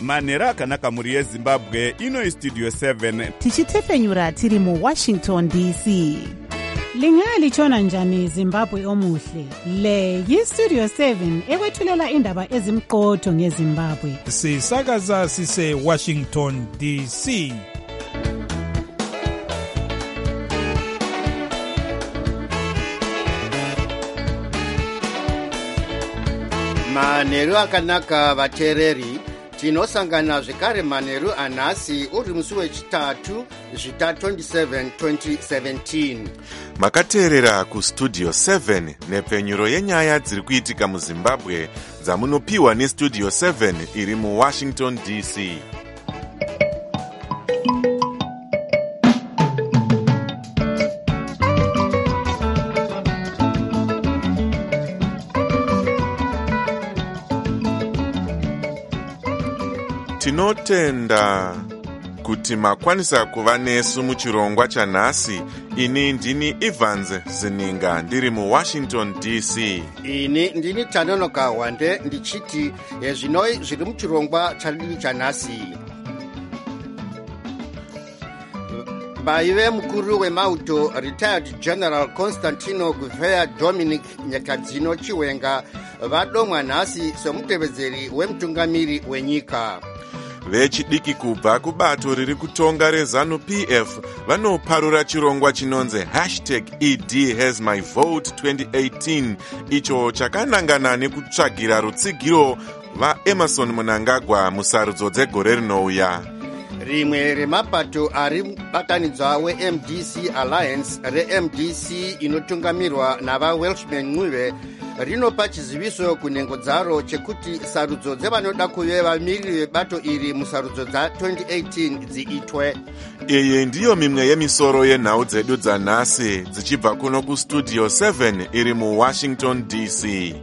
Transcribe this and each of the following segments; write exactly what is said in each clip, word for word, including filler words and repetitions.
manhero akanaka mhuri yezimbabwe. Ino istudio seven tichitefenyura tiri muwashington D C. Lingalitshona njani Zimbabwe omuhle? Le yistudio seven ekwethulela indaba ezimqotho ngeZimbabwe. Sisakaza sise Washington D C. Manheru akanaka vateereri, tinosangana zvekare manheru anhasi uri musi wechitatu zvita twenty-seven twenty seventeen. Makateerera kustudio seven nepfenyuro yenyaya dziri kuitika muZimbabwe dzamunopiwa nestudio seven iri muWashington D C. Tinotenda kuti makwanisa kuva nesu muchirongwa chanhasi. Ini ndini Evans Zininga ndiri muWashington D C. Ini ndini Tanonoka Wande ndichiti zvinoi zviri muchirongwa chadii chanhasi. Vaive mukuru wemauto retired General Constantino Gouveia Dominic Nyakadzino Chiwenga vadomwa nhasi semutevedzeri wemutungamiri wenyika. Vechidiki kubva kubato riri kutonga reZANU-P F vanoparura chirongwa chinonzi hashtag E D has my vote twenty eighteen, icho chakanangana nekutsvagira rutsigiro vaEmerson Mnangagwa musarudzo dzegore rinouya. Rimwe remapato ari mubatanidzwa weM D C Alliance reM D C inotungamirwa navaWelshman Ncube rinopa chiziviso kunhengo dzaro chekuti sarudzo dzevanoda kuve vamiriri vebato iri musarudzo dza twenty eighteen dziitwe. Iyi ndiyo mimwe yemisoro yenhau dzedu dzanhasi dzichibva kuno kustudio seven iri muWashington D C.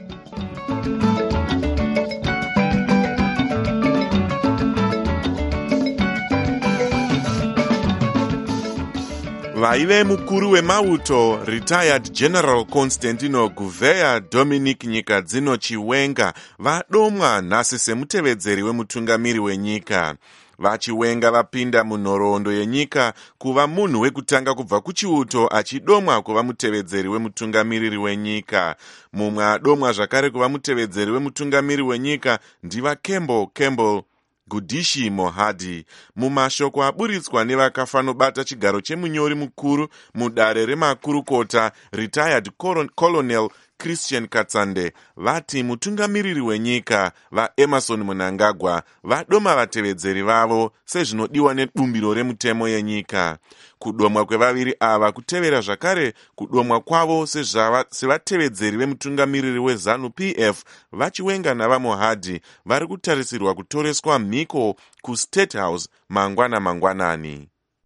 Vaive mukuru wemauto retired General Constantino Gouveia Dominic Nyakadzino Chiwenga vadomwa nhasi semutevedzeri wemutungamiri wenyika. Vachiwenga vapinda munhoroondo yenyika kuva munhu wekutanga kubva kuchiuto achidomwa kuva mutevedzeri wemutungamiriri wenyika. Mumwe adomwa zvakare kuva mutevedzeri wemutungamiri wenyika ndiva Campbell Campbell Gudishi Mohadi. Mumashoko aburitswa nevakafanobata chigaro chemunyori mukuru mudare remakurukota retired Colonel Christian Katsande vati mutungamiriri wenyika vaEmerson Mnangagwa vadoma vatevedzeri vavo sezvinodiwa nebumbiro remutemo yenyika. Kudomwa kwevaviri ava kutevera zvakare kudomwa kwavo sevatevedzeri vemutungamiriri weZANU-P F Vachiwenga navaMohadi vari kutarisirwa kutoreswa mhiko kuState House mangwana mangwanani.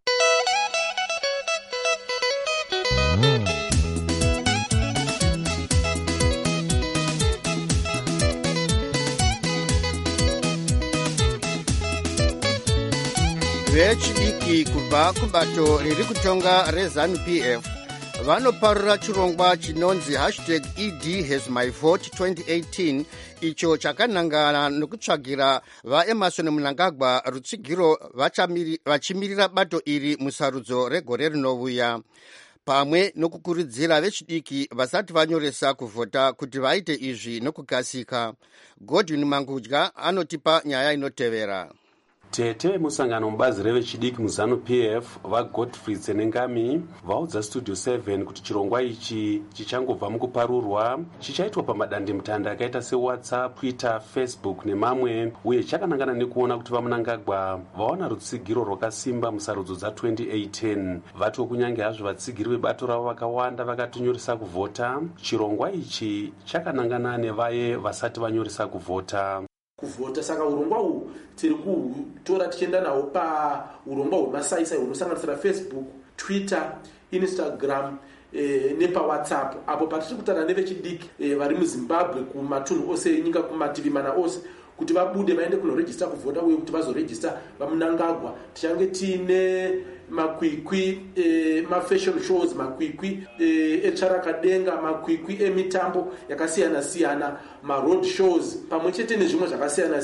Vechidiki kubva kubato riri kutonga reZANU-P F vanoparura chirongwa chinonzi hashtag E D has my vote twenty eighteen, icho chakanangana nokutsvagira vaEmerson Mnangagwa rutsigiro vachimirira bato iri musarudzo regore rinovuya, pamwe nokukurudzira vechidiki vasati vanyoresa kuvhota kuti vaite izvi nokukasika. Godwin Mangudya anotipa nyaya inotevera. Tete musangano mubazi revechidiki muZANU-P F vaGodfrey Tsenengami vaudza studio seven kuti chirongwa ichi chichangobva mukuparurwa chichaitwa pamadandemutande akaita seWhatsApp, Twitter, Facebook nemamwe, uye chakanangana nekuona kuti vaMnangagwa vaona rutsigiro rwakasimba musarudzo dza twenty eighteen. Vati kunyange hazvo vatsigiri vebato ravo vakawanda vakatonyoresa kuvhota, chirongwa ichi chakanangana nevaye vasati vanyoresa kuvhota. Kuvhota saka urongwa uhu tiri kutora tichienda nawo paurongwa hwemasaisai hunosanganisira Facebook, Twitter, Instagram e, nepaWhatsApp, apo patiri kutaura nevechidiki e, vari muZimbabwe kumatunhu ose enyika kumativi mana ose kuti vabude vaende kunorejista kuvhota uye kuti vazorejista vaMnangagwa. Tichange tiine makwikwi e, mafashion shows, makwikwi e, echarakadenga, makwikwi emitambo yakasiyana siyana, maroad shows pamwe chete nezvimwe zvakasiyana siyana.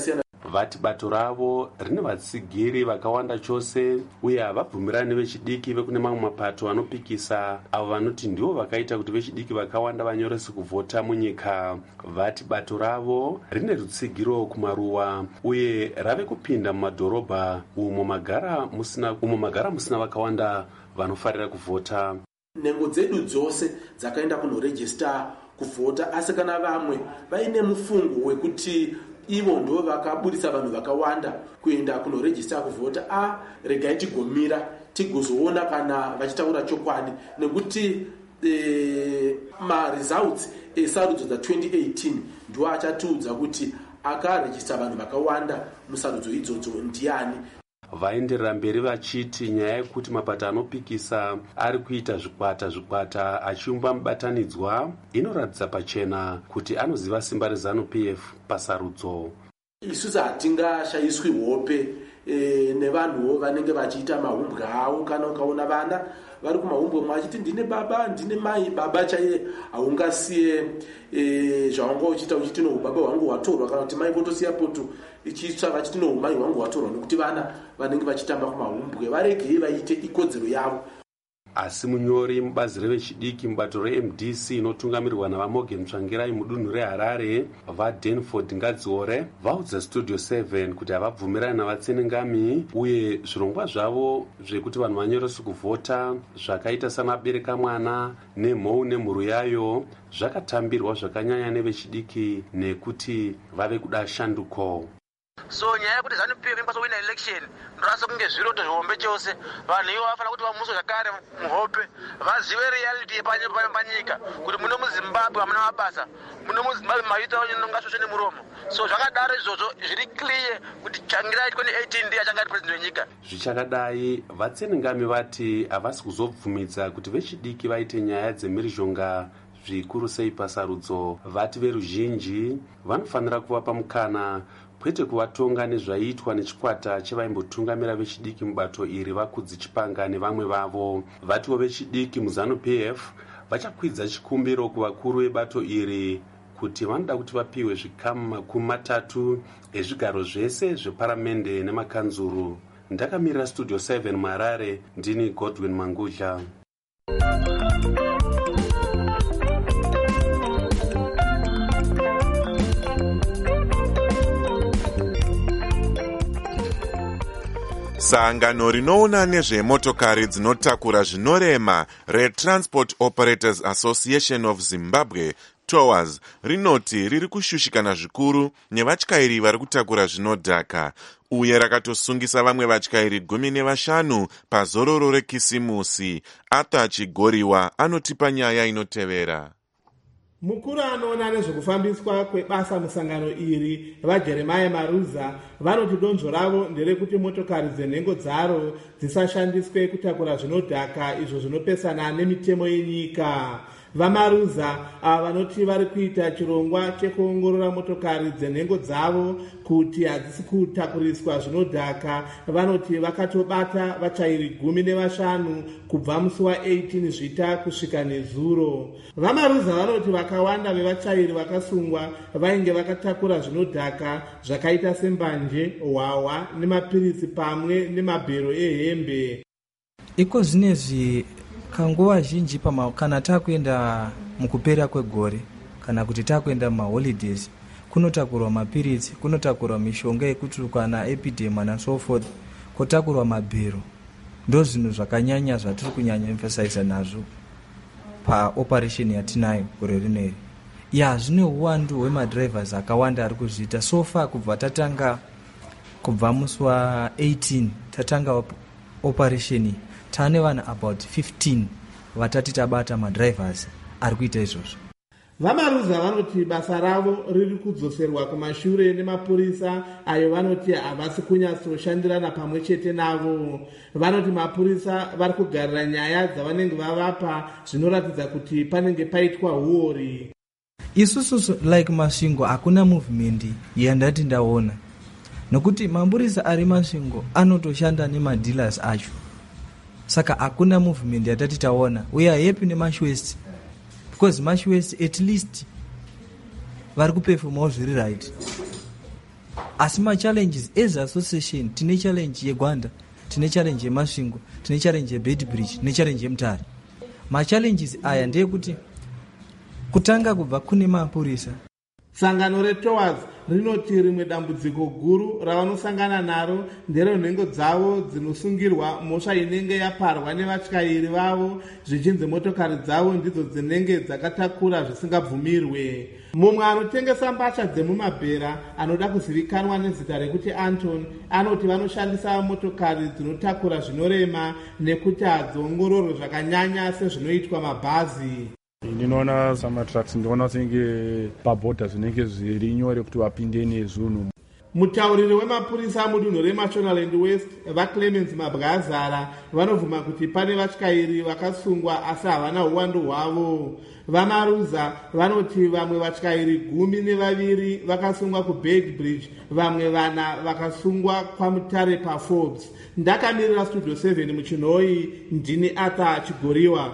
vati bato ravo rine vatsigiri vakawanda chose uye havabvumirani vechidiki vekune mamwe mapato anopikisa avo vanoti ndivo vakaita kuti vechidiki vakawanda vanyorese kuvhota munyika. Vati bato ravo rine rutsigiro kumaruwa uye rave kupinda mumadhorobha umo magara musina, umo magara musina vakawanda vanofarira kuvhota. Nhengo dzedu dzose dzakaenda kunorejista kuvhota, asi kana vamwe vaine mufungo wekuti ivo ndo vakabudisa vanhu vakawanda kuenda kunorejista kuvhota, a regai tigomira tigozoona kana vachitaura chokwadi, nekuti e, maresults esarudzo dza twenty eighteen ndo achatiudza kuti akarejista vanhu vakawanda musarudzo idzodzo ndiani. Vaenderera mberi vachiti nyaya yekuti mapato anopikisa ari kuita zvikwata zvikwata achiumba mubatanidzwa inoratidza pachena kuti anoziva simba reZANU-P F pasarudzo. Isusu hatingashayiswi hope e, nevanhuwo vanenge vachiita mahumbwe avo. Kana ukaona vana vari kumahumbwe mwachiti ndine baba ndine mai, baba chaiye haungasiye e, zvawanga uchiita uchiti no baba wangu watorwa, kana kuti mai votosiya poto ichitsva vachiti no mai wangu watorwa, nekuti vana vanenge vachitamba kumahumbwe varegei vaite ikodzero yavo. Asi munyori mubazi revechidiki mubato re-M D C inotungamirirwa navaMorgan Tsvangirai mudunhu reHarare vaDanford Ngadziore vaudza Studio seven kuti havabvumirani navatsenengami uye zvirongwa zvavo zvekuti vanhu vanyorese kuvhota zvakaita samabereka mwana nemhou nemhuru yayo zvakatambirwa zvakanyanya nevechidiki nekuti vave kuda shanduko. So nyaya yekuti ZANU-P F imba wina election ndirasa kunge zviroto zvihombe chose, vanhu ivo vafana kuti vamuswe zvakare muhope, vazive reality yepanyika kuti muno muZimbabwe hamuna mabasa, muno muZimbabwe maita nongasvosve nemuromo. So zvakadaro izvozvo zviri clear kuti Tsvangirai twenty eighteen ndiye achanga ari president wenyika. Zvichakadai vatsenengami vati havasi kuzobvumidza kuti vechidiki vaite nyaya dzemhirizhonga zvikuru sei pasarudzo. Vati veruzhinji vanofanira kuvapa mukana kwete kuvatonga nezvaiitwa nechikwata chevaimbotungamira vechidiki mubato iri vakudzi Chipanga nevamwe vavo. Vatiwo vechidiki muZANU-P F vachakwidza chikumbiro kuvakuru vebato iri kuti vanoda kuti vapiwe zvikamu makumi matatu ezvigaro zvese zveparamende nemakanzuru. Ndakamirira Studio seven muHarare, ndini Godwin Mangudla. Sangano rinoona nezvemotokari dzinotakura zvinorema reTransport Operators Association of Zimbabwe T O A S rinoti riri kushushikana zvikuru nevatyairi vari kutakura zvinodhaka uye rakatosungisa vamwe vatyairi gumi nevashanu pazororo reKisimusi. Arthur Chigoriwa anotipa nyaya inotevera. Mukuru anoona nezvekufambiswa kwebasa musangano iri vaJeremiah Maruza vanoti donzvo ravo nderekuti motokari dzenhengo dzaro dzisashandiswe kutakura zvinodhaka izvo zvinopesana nemitemo yenyika. VaMaruza ava vanoti vari kuita chirongwa chekuongorora motokari dzenhengo dzavo kuti hadzisi kutakuriswa zvinodhaka. Vanoti vakatobata vachairi gumi nevashanu kubva musi wa-eighteen zvita kusvika nezuro. VaMaruza vanoti vakawanda vevachairi vakasungwa vainge vakatakura zvinodhaka zvakaita sembanje, hwahwa nemapirisi pamwe nemabhero ehembe. Iko zvinezvi kanguva zhinji pama kana takuenda mukupera kwegore kana kuti takuenda maholidays kunotakurwa mapiritsi, kunotakurwa mishonga yekutukana epidema na so forth, kotakurwa mabhero. Ndo zvinhu zvakanyanya zvatiri kunyanya emphasize nazvo pa operation yatinayo gore rineri. Ya zvine uwandu hwemadrivers akawanda ari kuzviita. So far kubva tatanga kubva musi wa-eighteen tatanga operation tane vanhu about fifteen vatati tabata madrivers ari kuita izvozvo. VaMaruza vanoti basa ravo riri kudzoserwa kumashure nemapurisa ayo vanoti havasi kunyatsoshandirana pamwe chete navo. Vanoti mapurisa vari kugarira nyaya dzavanenge vavapa zvinoratidza kuti panenge paitwa huori. Isusu like Masvingo hakuna movement yandati ndaona, nokuti mapurisa ari Masvingo anotoshanda nemadealers acho. Saka hakuna movement yatati taona. We are happy neMashwest because Mashwest at least vari kuperforma zviri right. asi machallenges as association tine challenge yegwanda, tine challenge yemasvingo, tine challenge yebedbridge, tine challenge yemutare. Machallenges aya ndeyekuti kutanga kubva kune mapurisa. Sangano reTowers rinoti rimwe dambudziko guru ravanosangana naro nderenhengo dzavo dzinosungirwa mhosva inenge yaparwa nevatyairi vavo zvichinzi motokari dzavo ndidzo dzinenge dzakatakura zvisingabvumirwe. Mumwe anotengesa mbatya dzemumabhera anoda kuzivikanwa nezita rekuti Anton anoti vanoshandisa motokari dzinotakura zvinorema nekuti hadziongororwe zvakanyanya sezvinoitwa mabhazi. Ndinoona samatrucks ndinoona senge pabhodha zvinenge zviri nyore kuti vapinde nezvinhu. Mutauriri wemapurisa mudunhu reMashonaland West vaClemens Mabwazara vanovhuma kuti pane vatyairi vakasungwa asi havana uwandu hwavo. VaMaruza vanoti vamwe vatyairi gumi nevaviri vakasungwa kuBedbridge, vamwe vana vakasungwa kwaMutare paForbes. Ndakamirira Studio seven muchinhoi, ndini Arthur Chigoriwa.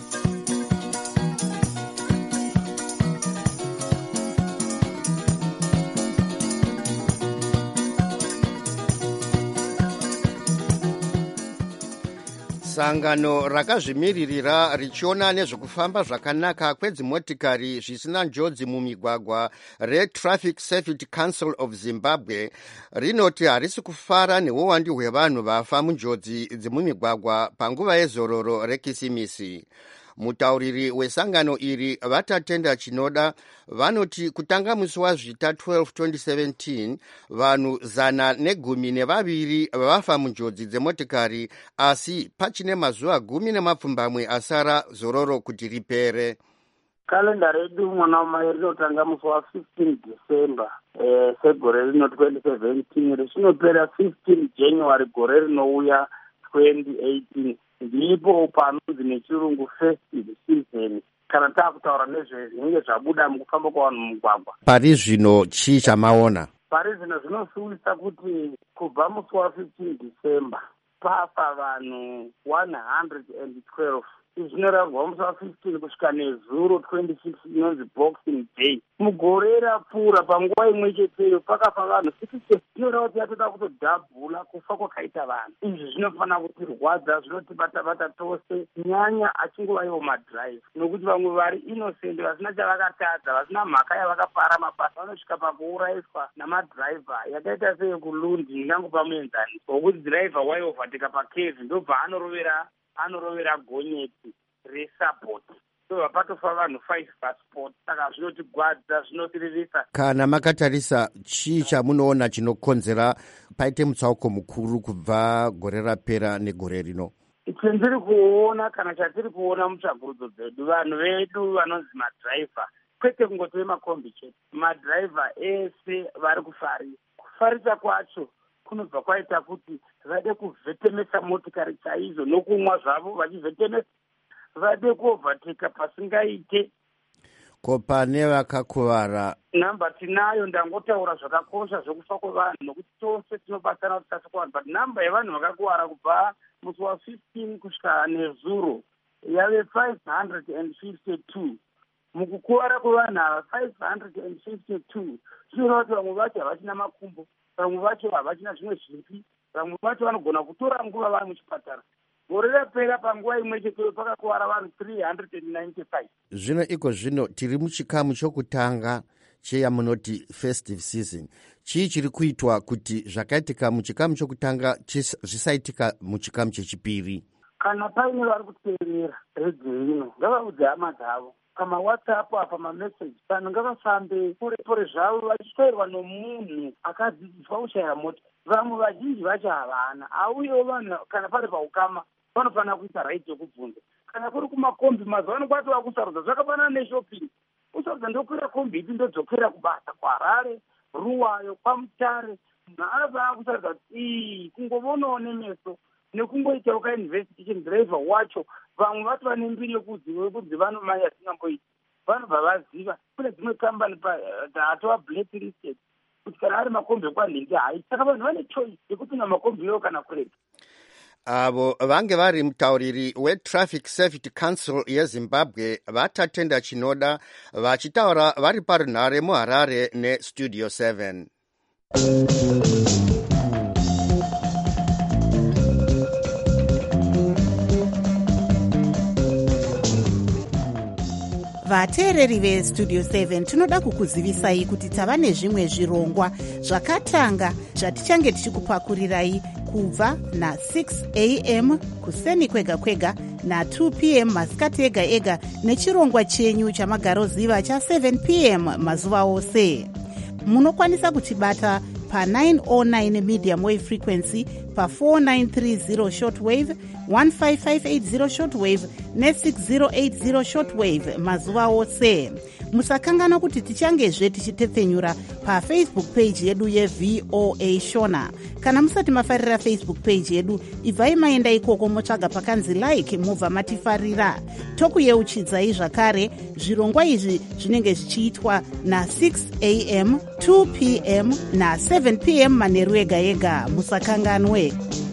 Sangano rakazvimiririra richiona nezvekufamba zvakanaka kwedzimotikari zvisina njodzi mumigwagwa reTraffic Safety Council of Zimbabwe rinoti harisi kufara neuwandu hwevanhu vafa munjodzi dzemumigwagwa panguva yezororo rekisimisi. Mutauriri wesangano iri vatatenda chinoda vanoti kutanga musi wazvita twelve twenty seventeen vanhu zana negumi nevaviri vafa munjodzi dzemotikari, asi pachine mazuva gumi nemapfumbamwe asara zororo kuti ripere. Kalenda redu mwana wamai rinotanga musi wa fifteen December eh, segore rino twenty seventeen richinopera fifteen January gore rinouya twenty eighteen. Ndipo panonzi nechirungu festive season kana taakutaura nezve zvinenge zvabuda mukufamba kwavanhu mumugwagwa. Pari zvino chii chamaona? Pari zvino zvinosuwisa kuti kubva musi wa fifteen December pafa vanhu one hundred twelve. Izvi zvinorangwa musi wa fifteen kusvika nezuro twenty six inonzi Boxing Day. Mugore rapfuura panguva imwe cheteyo pakafa vanhu sixty. Zvinoreva kuti yatoda kutodhabhula kufa kwakaita vanhu. Izvi zvinofanira kutirwadza, zvinotibata-bata tose, nyanya achingova ivo madhiraivha, nokuti vamwe vari innocent vasina chavakatadza, vasina mhaka yavakapara mabasa vanosvika pakuurayiswa namadhiraivha yakaita seyekulundi ingangopa muenzani wokuti dhiraivha waiovatika pakevhi ndobva anorovera anorovera gonyeti resapoti. So vapatofa vanhu five passport. Saka zvinotigwadza, zvinotirivisa. Kana makatarisa chii chamunoona chinokonzera paite mutsauko mukuru kubva gore rapera negore rino? Chandiri kuona kana chatiri kuona mutsvagurudzo dzedu, vanhu vedu vanonzi madhiraivha, kwete kungoti vemakombi chete, madhiraivha ese vari kufarisa. Kufarisa kwacho kunobva kwaita kuti vade kuvhetemesa motikari chaizvo nokumwa zvavo vachivhetemesa, vade kuovhatika pasingaite. Ko pane vakakuvara namba tinayo, ndangotaura zvakakosha zvokufa kwevanhu nokuti tose tinobatsana kuti tase kuvanhu, but namba yevanhu vakakuvara kubva musi wa fifteen kusvika nezuro yave five hundred fifty-two. Mukukuvara kwevanhu ava five hundred fifty-two zvinoreva kuti vamwe vacho havachina makumbo, vamwe vacho havachina zvimwe zvipi, vamwe vacho vanogona kutora nguva vari muchipatara. Gore rapera panguva imwe chete pakakuvara vanhu three hundred ninety-five. Zvino iko zvino tiri muchikamu chokutanga cheyamunoti festive season. Chii chiri kuitwa kuti zvakaitika muchikamu chokutanga zvisaitika muchikamu chechipiri? Kana paine vari kuteerera redio ino ngavaudze hama dzavo pamawhatsapp apa mameseji, vanhu ngavafambe pore pore zvavo vachitoerwa nomunhu akadzidziswa kushayira mota. Vamwe vazhinji vacho havana, auyewo vanhu kana pari paukama vanofanira kuita right yekubvunza. Kana kuri kumakombi mazuva ano kwatova kusarudza, zvakafanana neshopping. Usarudza ndokwira kombi ipi ndodzokera kubasa kwaHarare, Ruwayo, kwaMutare. Munhu anofanira kusarudza kuti ii kungovonawo nemeso nekungoitawo kainvestigation driver wacho. Vamwe vatova nembiri yekudzi vanomanya zvingamboita, vanobva vaziva kune dzimwe kambani hatova blacklisted kuti kana ari makombi ekwanhingi hai, saka vanhu vane choice yekupinda makombiyo kana kurega. Avo vange vari mutauriri weTraffic Safety Council yeZimbabwe vatatenda chinoda vachitaura vari parunhare muHarare neStudio seven. vateereri vestudio seven tinoda kukuzivisai kuti tava nezvimwe zvirongwa zvakatanga zvatichange tichikupakurirai kubva na-six a m kuseni kwega kwega na-two p m masikati ega ega nechirongwa chenyu chamagaroziva cha-seven p m mazuva ose. Munokwanisa kutibata pa-nine oh nine medium wave frequency, pa-four nine three zero shortwave, fifteen five eight zero shortwave ne-six oh eight zero shortwave mazuva ose. Musakangana kuti tichangezve tichitepfenyura pafacebook page yedu yeV O A Shona. Kana musati mafarira Facebook page yedu, ibvai maenda ikoko motsvaga pakanzi like mubva matifarira. Tokuyeuchidzai zvakare zvirongwa izvi zvinenge zvichiitwa na-six a m, two p m na-seven p m manheru ega ega. Musakanganwe.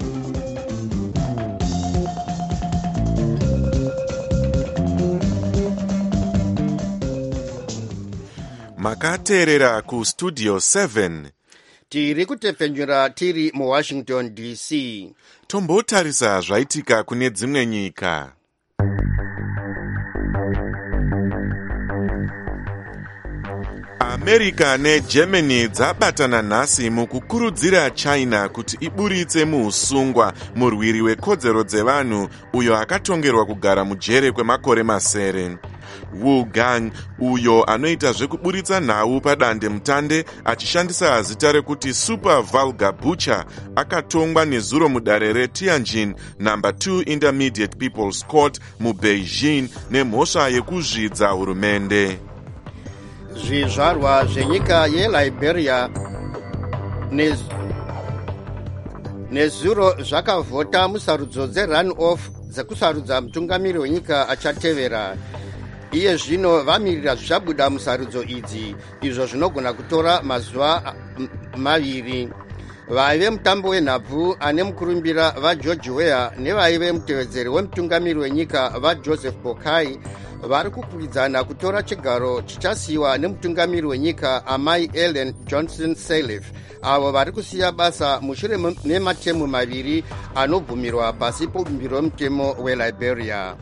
makateerera kustudio seven. Tiri kutepfenyura tiri muWashington D C. Tombotarisa zvaitika kune dzimwe nyika. America neGermany dzabatana nhasi mukukurudzira China kuti iburitse muusungwa murwiri wekodzero dzevanhu uyo akatongerwa kugara mujere kwemakore masere. Wu Gang, uyo anoita zvekuburitsa nhau padande mutande achishandisa zita rekuti Super Vulgar Butcher, akatongwa nezuro mudare reTianjin number two Intermediate People's Court muBeijing nemhosva yekuzvidza hurumende. Zvizvarwa zvenyika yeLiberia nez... nezuro zvakavhota musarudzo dze-run-off dzekusarudza mutungamiri wenyika achatevera. Iye zvino vamirira zvichabuda musarudzo idzi, izvo zvinogona kutora mazuva maviri. Vaive mutambo wenhabvu ane mukurumbira vaGeorge Weah nevaive mutevedzeri wemutungamiri wenyika vaJoseph Boakai vari kukwidzana kutora chigaro chichasiyiwa nemutungamiri wenyika amai Ellen Johnson Sirleaf, avo vari kusiya basa mushure mematemu maviri anobvumirwa pasi pobumbiro wemutemo weLiberia.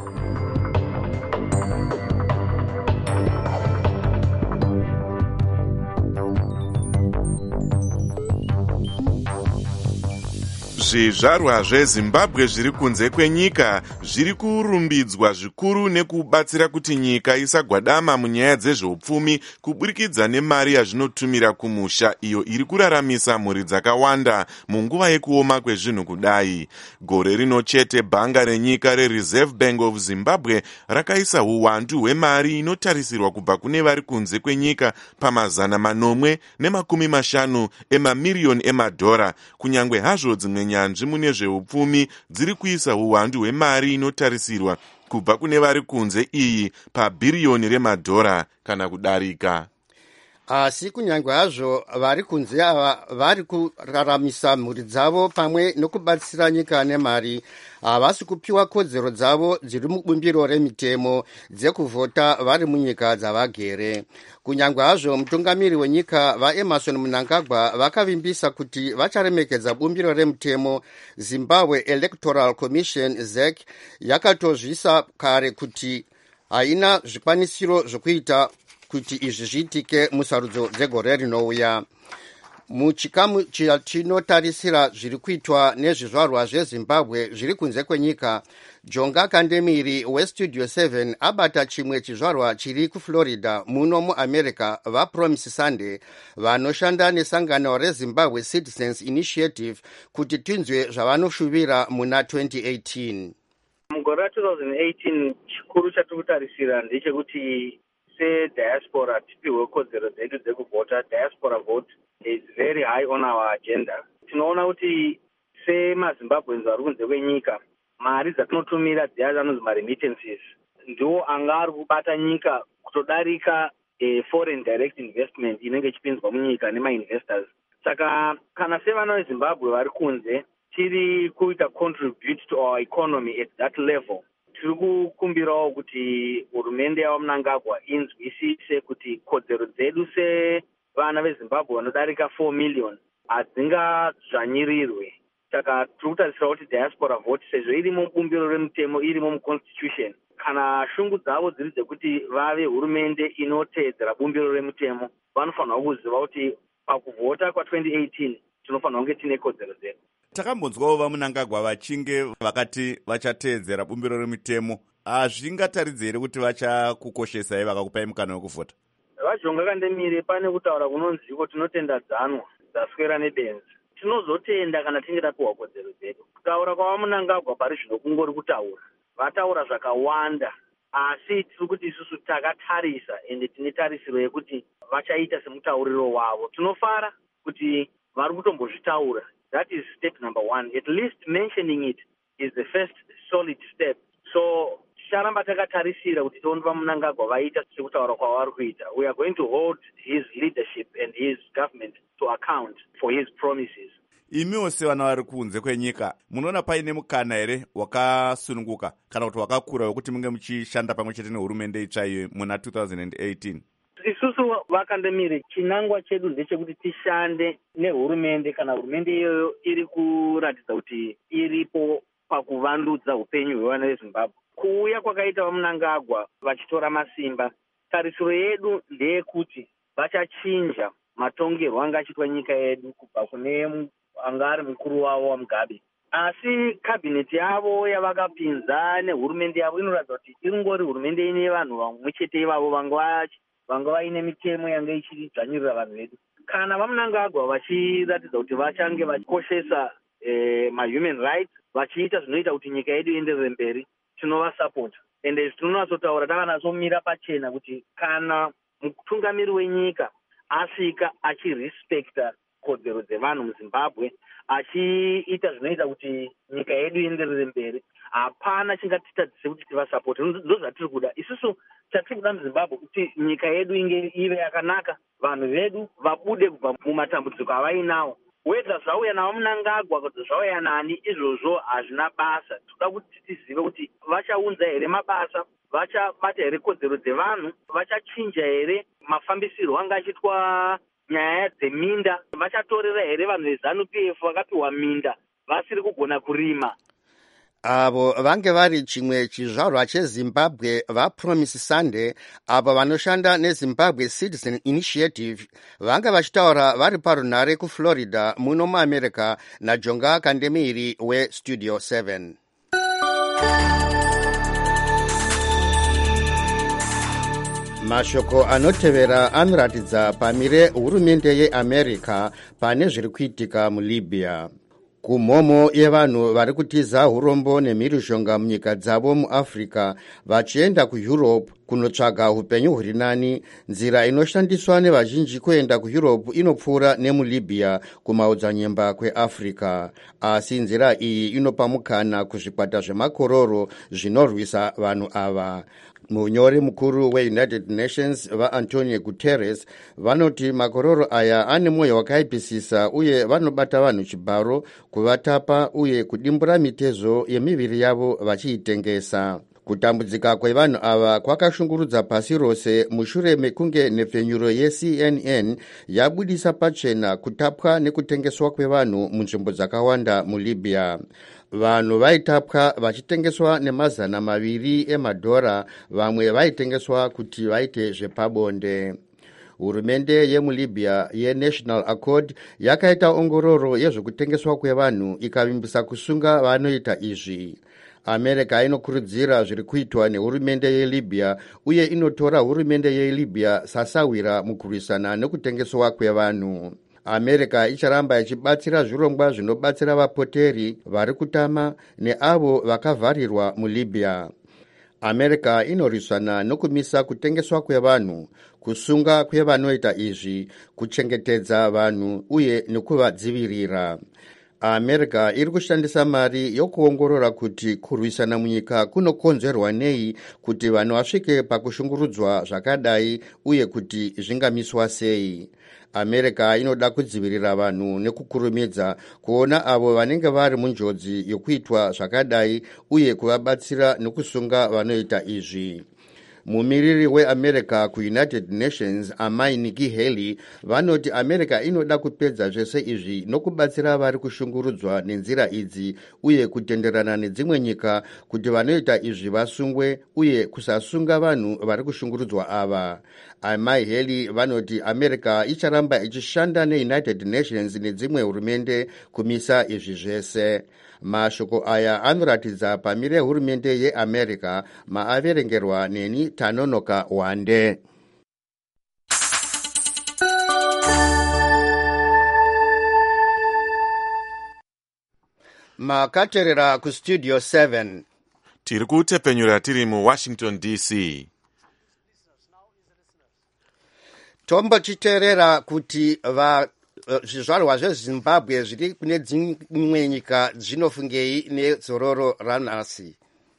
Zvizvarwa zveZimbabwe zviri kunze kwenyika zviri kurumbidzwa zvikuru nekubatsira kuti nyika isagwadama munyaya dzezveupfumi kuburikidza nemari yazvinotumira kumusha iyo iri kuraramisa mhuri dzakawanda munguva yekuoma kwezvinhu kudai. Gore rino chete bhanga renyika reReserve Bank of Zimbabwe rakaisa uwandu hwemari inotarisirwa kubva kune vari kunze kwenyika pamazana manomwe nemakumi mashanu emamiriyoni emadhora, kunyangwe hazvo dzimwe nyanzvi mune zveupfumi dziri kuisa uwandu hwemari inotarisirwa kubva kune vari kunze iyi pabhiriyoni remadhora kana kudarika. Asi kunyange hazvo vari kunze ava vari kuraramisa mhuri dzavo pamwe nokubatsira nyika nemari, havasi kupiwa kodzero dzavo dziri mubumbiro remitemo dzekuvhota vari munyika dzavagere. Kunyange hazvo mutungamiri wenyika vaEmerson Mnangagwa vakavimbisa kuti vacharemekedza bumbiro remutemo, Zimbabwe Electoral Commission Z E C yakatozvisa kare kuti haina zvikwanisiro zvokuita kuti izvi zviitike musarudzo dzegore rinouya. Muchikamu chinotarisira zviri kuitwa nezvizvarwa zveZimbabwe zviri kunze kwenyika, Jonga Kandemiri weStudio seven abata chimwe chizvarwa chiri kuFlorida muno muAmerica vaPromise Sunday vanoshanda nesangano reZimbabwe Citizens Initiative kuti tinzwe zvavanoshuvira muna twenty eighteen. Mugore twenty eighteen chikuru chatiri kutarisira ndechekuti diaspora tipiwe kodzero dzedu dzekuvhota. Diaspora vote is very high on our agenda. Tinoona kuti semaZimbabweans vari kunze kwenyika, mari dzatinotumira dziya anonzi maremittances ndiwo anga ari kubata nyika kutodarika eh, foreign direct investment inenge ichipinzwa munyika nemainvestors. Saka kana sevana veZimbabwe vari kunze tiri kuita contribute to our economy at that level, tiri kukumbirawo kuti hurumende yaMnangagwa inzwisise kuti kodzero dzedu vana vezimbabwe vanodarika four million hadzingadzvanyirirwe. Saka tiri kutarisira kuti diaspora vote sezvo irimo mubumbiro remutemo, irimo muconstitution, kana shungu dzavo dziri dzekuti vave hurumende inoteedzera bumbiro remutemo, vanofanirwa kuziva kuti pakuvhota kwa twenty eighteen tinofanirwa kunge tine kodzero dzedu. Takambonzwawo vaMunangagwa vachinge vakati vachateedzera bumbiro remutemo. Hazvingataridze here kuti vachakukoshesai vakakupai mukana wekuvhota? Vajonga Kandemire pane kutaura kunonziko tinotenda dzanwa dzaswera nebenzi. Tinozotenda kana tinge tapiwa kodzero dzedu. Kutaura kwavaMunangagwa pari zvino kungori kutaura. Vataura zvakawanda, asi tiri kuti isusu takatarisa ende tine tarisiro yekuti vachaita semutauriro wavo. Tinofara kuti vari kutombozvitaura. That is step number one. At least mentioning it is the first solid step. So ticharamba takatarisira kuti tione vaMunangagwa vaita sekutaura kwavari kuita. We are going to hold his leadership and his government to account for his promises. Imiwo sevana vari kunze kwenyika, munoona paine mukana here wakasununguka kana kuti wakakura wekuti munge muchishanda pamwe chete nehurumende itsva iyo muna two thousand eighteen? Isusu vaKandemire, chinangwa chedu ndechekuti tishande nehurumende kana hurumende iyoyo iri kuratidza kuti iripo pakuvandudza upenyu hwevana veZimbabwe. Kuuya kwakaita vaMunangagwa vachitora masimba, tarisiro yedu ndeyekuti vachachinja matongerwo anga achiitwa nyika yedu kubva kune anga ari mukuru wavo waMugabe. Asi kabineti yavo yavakapinza nehurumende yavo inoratidza kuti ingori hurumende ine vanhu vamwe chete ivavo vanga vanga vaine mitemo yanga ichidzvanyirira vanhu vedu. Kana vaMunangagwa vachiratidza kuti vachange vachikoshesa eh, mahuman rights, vachiita zvinoita kuti nyika yedu ienderere mberi, tinovasapota. Ende tinonatsotaura takanatsomira pachena kuti kana mutungamiri wenyika asvika achirespekta kodzero dzevanhu muZimbabwe, achiita zvinoita kuti nyika yedu ienderere mberi, hapana chingatitadzise kuti tivasapote. Ndo zvatiri kuda isusu. Chatiri kuda muZimbabwe kuti nyika yedu inge ive yakanaka, vanhu vedu vabude kubva mumatambudziko avainawo. Wedza zvauya navaMunangagwa kuti zvauya nani, izvozvo hazvina basa. Toda kuti tizive kuti vachaunza here mabasa, vachabata here kodzero dzevanhu, vachachinja here mafambisirwo anga achiitwa nyaya dzeminda, vachatorera here vanhu veZanu P F vakapiwa minda vasiri kugona kurima. Avo vange vari chimwe chizvarwa cheZimbabwe vaPromise Sunday, avo vanoshanda neZimbabwe Citizen Initiative, vange vachitaura vari parunhare kuFlorida muno muAmerica naJonga Kandemire weStudio seven. Mashoko anotevera anoratidza pamire hurumende yeAmerica pane zviri kuitika muLibya. Kumhomo yevanhu vari kutiza urombo nemhirizhonga munyika dzavo muAfrica vachienda kuEurope kunotsvaga upenyu huri nani, nzira inoshandiswa nevazhinji kuenda kuEurope inopfuura nemuLibya kumaodzanyemba kweAfrica. Asi nzira iyi inopa mukana kuzvikwata zvemakororo zvinorwisa vanhu ava. Munyori mukuru weUnited Nations vaAntonio Guterres vanoti makororo aya ane mwoyo wakaipisisa uye vanobata vanhu chibharo, kuvatapa uye kudimbura mitezo yemiviri yavo vachiitengesa. Kutambudzika kwevanhu ava kwakashungurudza pasi rose mushure mekunge nhepfenyuro yeC N N yabudisa pachena kutapwa nekutengeswa kwevanhu munzvimbo dzakawanda muLibya. Vanhu vaitapwa vachitengeswa nemazana maviri emadhora, vamwe vaitengeswa kuti vaite zvepabonde. Hurumende yemuLibya yeNational Accord yakaita ongororo yezvekutengeswa kwevanhu ikavimbisa kusunga vanoita izvi. America inokurudzira zviri kuitwa nehurumende yeLibya uye inotora hurumende yeLibya sasawira mukurwisana nekutengeswa kwevanhu. America icharamba ichibatsira zvirongwa zvinobatsira vapoteri vari kutama neavo vakavharirwa muLibya. America inorwisana nokumisa kutengeswa kwevanhu, kusunga kwevanoita izvi, kuchengetedza vanhu uye nekuvadzivirira. America iri kushandisa mari yokuongorora kuti kurwisana munyika kunokonzerwa nei, kuti vanhu vasvike pakushungurudzwa zvakadai uye kuti zvingamiswa sei. America inoda kudzivirira vanhu nekukurumidza kuona avo vanenge vari munjodzi yokuitwa zvakadai uye kuvabatsira nekusunga vanoita izvi. mumiriri weamerica kuunited nations amai Nikki Haley vanoti america inoda kupedza zvese izvi nokubatsira vari kushungurudzwa nenzira idzi uye kutenderana nedzimwe nyika kuti vanoita izvi vasungwe uye kusasunga vanhu vari kushungurudzwa ava. Amai Haley vanoti america icharamba ichishanda neunited nations nedzimwe hurumende kumisa izvi zvese. Mashoko aya anoratidza pamire hurumende yeamerica maaverengerwa neni Tanonoka Wande. Makaterera kustudio seven. Tiri kutepenyura tiri muWashington D C. Tombochiteerera kuti va zvizvarwa zvezimbabwe zviri kune dzimwe nyika zvinofungei nedzororo ranhasi.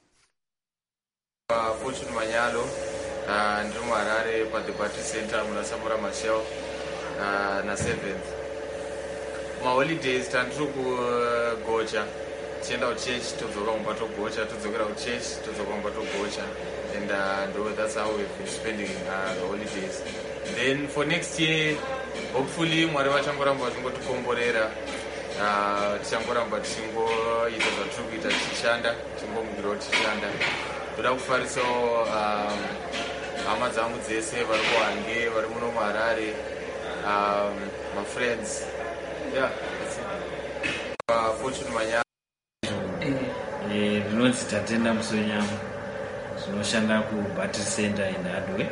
Fortune Manyalo ndiri muHarare paDebate Center muna Samora Machel na seventh. Maholidays tandiri kugocha tienda kuchurch todzoka kumba togocha todzokera kuchurch todzoka kumba togocha and uh, ndo that's how we've been spending uh, the holidays. Then for next year hopefully mwari vachangoramba vachingotikomborera tichangoramba tichingoita zvatiri kuita tichishanda tichingomukirawo tichishanda. Ndoda kufarisawo hama dzangu dzese vari kuhange vari muno muHarare, mafriends. Yeah, that's it. Fortune Manyalo. Ndinonzi Tatenda Musonyama, zvinoshanda kuBattery Center in Hadwe.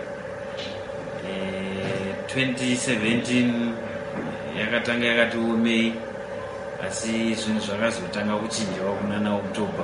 twenty seventeen yakatanga yakati omei, asi zvinhu zvakazotanga kuchinjawo kunana October.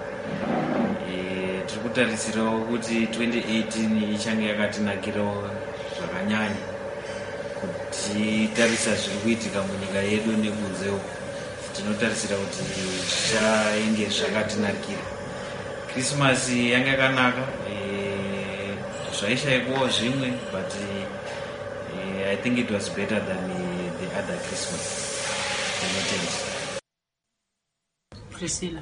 Tiri kutarisirawo kuti twenty eighteen ichange yakatinakirawo zvakanyanya kuti tarisa zviri kuitika munyika yedu nekunzewo. Tinotarisira kuti zvichainge zvakatinakira. Christmas yanga yakanaka, zvaishaikwawo zvimwe, but uh, I think it was better than uh, the other Christmas. Priscilla,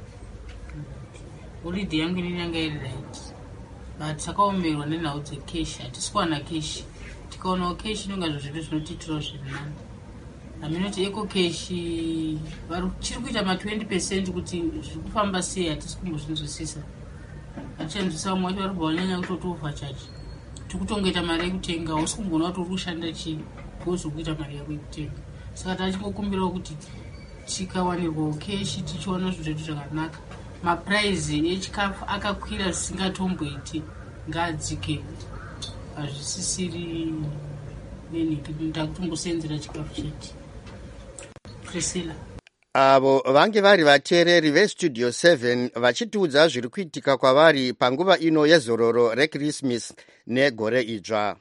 holiday yangu inini yanga iri right, but takaomerwa nenhau dzekeshi, hatisikuwana keshi. Tikaonawo keshi inonga zvinhu zvinotiitirawo zviri nani. Aminoti eko keshi chiri kuita ma twenty percent kuti zviri kufamba sei hatisi kumbozvinzwisisa. Hatichanzwisisa vamwe vacho vari kubva vanyanya kutoti overcharge. Tiri kutongoita mari yekutenga, hausi kumboona kuti uri kushanda chii because uri kuita mari yako yekutenga. Saka tachingokumbirawo kuti tikawanirwawo keshi tichiona zvinhu zvedu zvakanaka. Mapuraizi echikafu akakwira zvisingatomboiti, ngaadzike. Hazvisisiri nenhiki, ndakutongosenzera chikafu chete. Priscilla. Avo vange vari vateereri vestudio seven vachitiudza zviri kuitika kwavari panguva ino yezororo reChristmas negore idzva.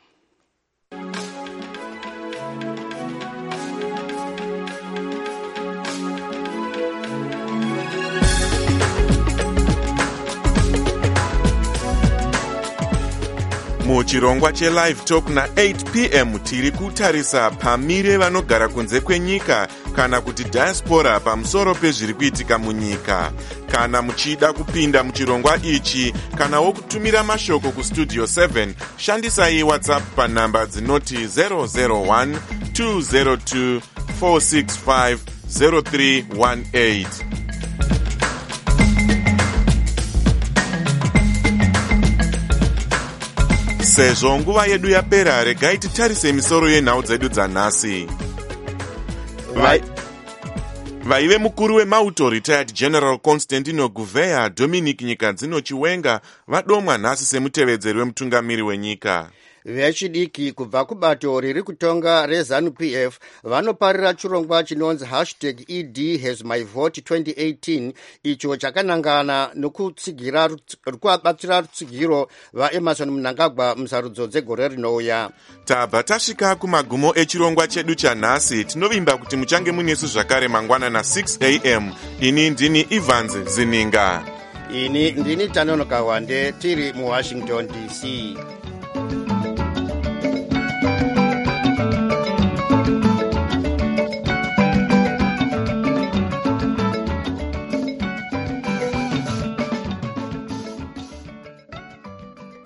muchirongwa chelive talk na-eight p m tiri kutarisa pamire vanogara kunze kwenyika kana kuti diaspora pamusoro pezviri kuitika munyika. Kana muchida kupinda muchirongwa ichi kana wokutumira mashoko kustudio seven, shandisai WhatsApp panhamba dzinoti zero zero one two zero two four six five zero three one eight. Sezvo nguva yedu yapera, regai titarise misoro yenhau dzedu dzanhasi. Vaive mukuru wemauto retired General Constantino Gouveia Dominic Nyikadzino Chiwenga vadomwa nhasi semutevedzeri wemutungamiri wenyika. Vechidiki kubva kubato riri kutonga reZANU P F vanoparira chirongwa chinonzi hashtag E D has my vote twenty eighteen icho chakanangana nokutsigira kubatsira rutsigiro vaEmerson Mnangagwa musarudzo dzegore rinouya. Tabva tasvika kumagumo echirongwa chedu chanhasi. Tinovimba kuti muchange munesu zvakare mangwana na six a m. Ini ndini Evans Zininga. Ini ndini Tanonoka Wande, tiri muWashington D C.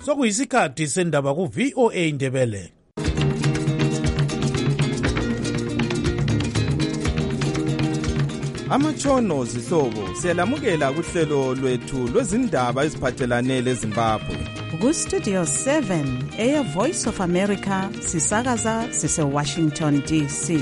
sokuyisikhathi sendaba ku-V O A Ndebele. Amatshono zihlobo siyalamukela kuhlelo lwethu lwezindaba eziphathelane leZimbabwe. Ku-Studio seven, Air Voice of America, sisakaza sise-Washington D C.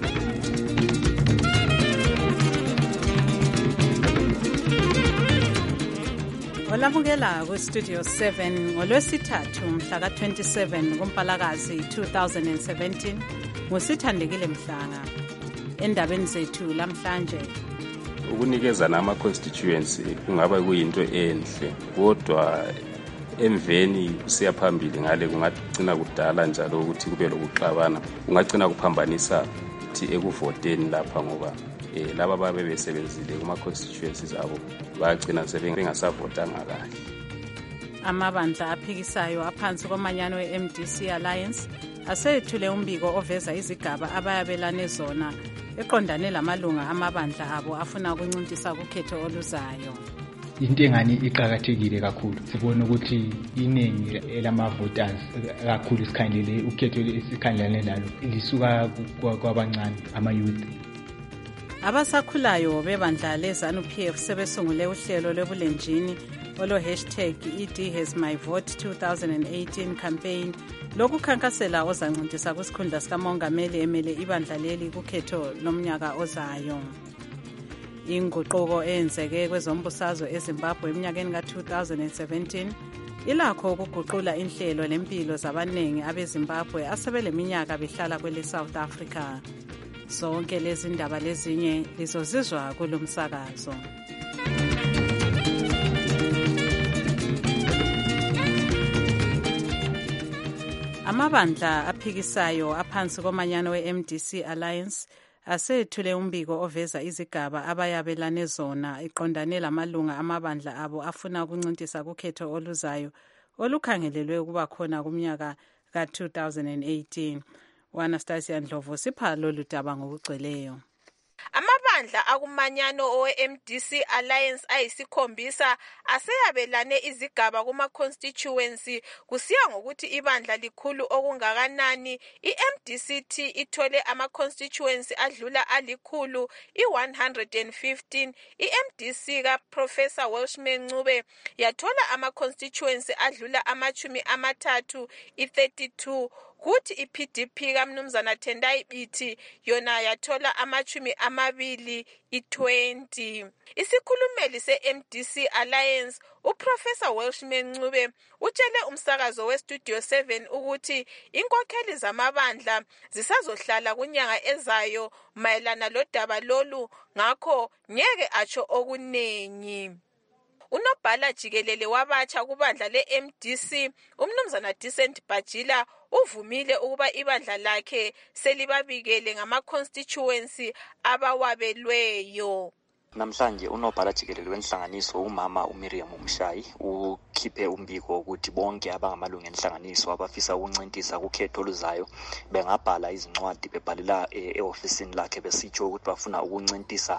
Olamukela ku-Studio seven ngolwesithathu mhla ka-twenty-seven kuMpalakazi two thousand seventeen ngusithandekile Mhlanga. Endabeni zethu lamhlanje, ukunikezana ama-constituency kungaba kuyinto enhle, kodwa emveni kusiya phambili ngale kungagcina kudala njalo ukuthi kube lokuxabana, kungagcina kuphambanisa ukuthi ekuvoteni lapha, ngoba eh laba babe besebenzile kuma-constituencies abo bagcina sebengasavotanga kahle. Amabandla aphikisayo aphansi komanyano we-M D C Alliance asethule umbiko oveza izigaba abayabelane zona eqondane lamalunga amabandla abo afuna ukuncintisa kukhetho oluzayo. Into engani iqhakathekile kakhulu, sibona ukuthi iningi elama-voters kakhulu isikhangelele ukhetho esikhangelane lalo lisuka kwabancane, ama-youth. Abasakhulayo bebandla le-ZANU-P F sebesungule uhlelo lwebulenjini olo hashtag E D has my vote twenty eighteen campaign lokukhankasela ozancintisa kwisikhundla sikamongameli emele ibandla leli kukhetho lomnyaka ozayo. Inguquko eyenzeke kwezombusazwe eZimbabwe eminyakeni ka-two thousand seventeen ilakho ukuguqula inhlelo lempilo zabaningi abeZimbabwe asebeleminyaka behlala kwele South Africa. Zonke lezi ndaba lezinye lizozizwa kulomsakazo. Amabandla aphikisayo aphansi komanyano we-M D C Alliance asethule umbiko oveza izigaba abayabelane zona iqondane lamalunga amabandla abo afuna ukuncintisa kukhetho oluzayo olukhangelelwe ukuba khona kumnyaka ka-two thousand eighteen. U-Anastasia Ndlovu sipha lolu daba ngokugcweleyo. Amabandla akumanyano owe-M D C Alliance ayisikhombisa aseyabelane izigaba kuma-constituency kusiya ngokuthi ibandla likhulu okungakanani. I-M D C T ithole ama-constituency adlula alikhulu i-one hundred fifteen. I-M D C ka-Professor Welshman Ncube yathola ama-constituency adlula amachumi amathathu i-thirty-two. Kuthi i-P D P kaMnumzana Tendai Biti yona yathola amachumi amabili i-twenty. Isikhulumeli se-M D C Alliance uProfessor Welshman Ncube utshele umsakazo we-Studio seven ukuthi inkokheli zamabandla zisazohlala kunyanga ezayo mayelana lodaba lolu, ngakho ngeke atsho okunengi. Unobhala jikelele wabatsha kubandla le-M D C uMnumzana Decent Bajila uvumile ukuba ibandla lakhe selibabikele ngama-constituency abawabelweyo. Namhlanje unobhala jikelele wenhlanganiso umama uMiriam Mshayi ukhiphe umbiko ukuthi bonke abangamalungu enhlanganiso abafisa ukuncintisa kukhetho oluzayo bengabhala izincwadi bebhalela e-ofisini lakhe besitsho ukuthi bafuna ukuncintisa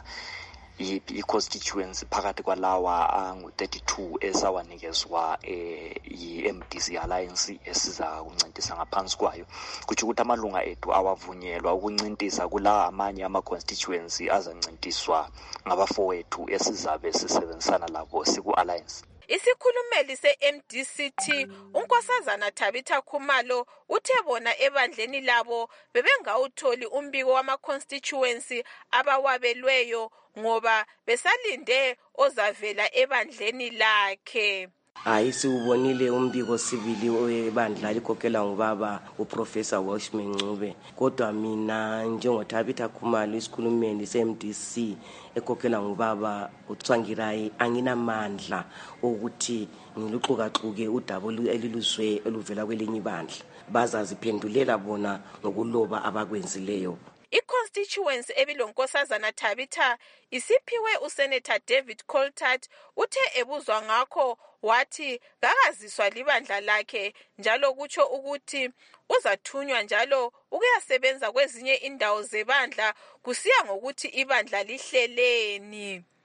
i-constituency phakathi kwalawa angu thirty-two esawanikezwa i-M D C Alliance esiza ukuncintisa ngaphansi kwayo, kuthi ukuthi amalunga ethu awavunyelwa ukuncintisa kula amanye ama-constituency azancintiswa ngabafowethu esizabe sisebenzisana labo siku-alliance. Isikhulumeli se-M D C T uNkosazana Tabitha Khumalo uthe bona ebandleni labo bebengawutholi umbiko wama-constituency abawabelweyo ngoba besalinde ozavela ebandleni lakhe. Hayi siubonile umbiko sibili webandla likhokhela ngubaba uProfessor Welshman Ncube, kodwa mina njengoThabitha Khumalo isikhulumeli se-M D C ekhokhela ngubaba uTsvangirai anginamandla ukuthi ngiluxukaxuke udaba eliluzwe eluvela kwelinye ibandla. Bazaziphendulela bona ngokuloba abakwenzileyo. I-constituency ebilonkosazana Tabitha isiphiwe uSenator David Coltart. Uthe ebuzwa ngakho wathi kakaziswa libandla lakhe njalo kutsho ukuthi uzathunywa njalo ukuyasebenza kwezinye indawo zebandla kusiya ngokuthi ibandla lihleleni.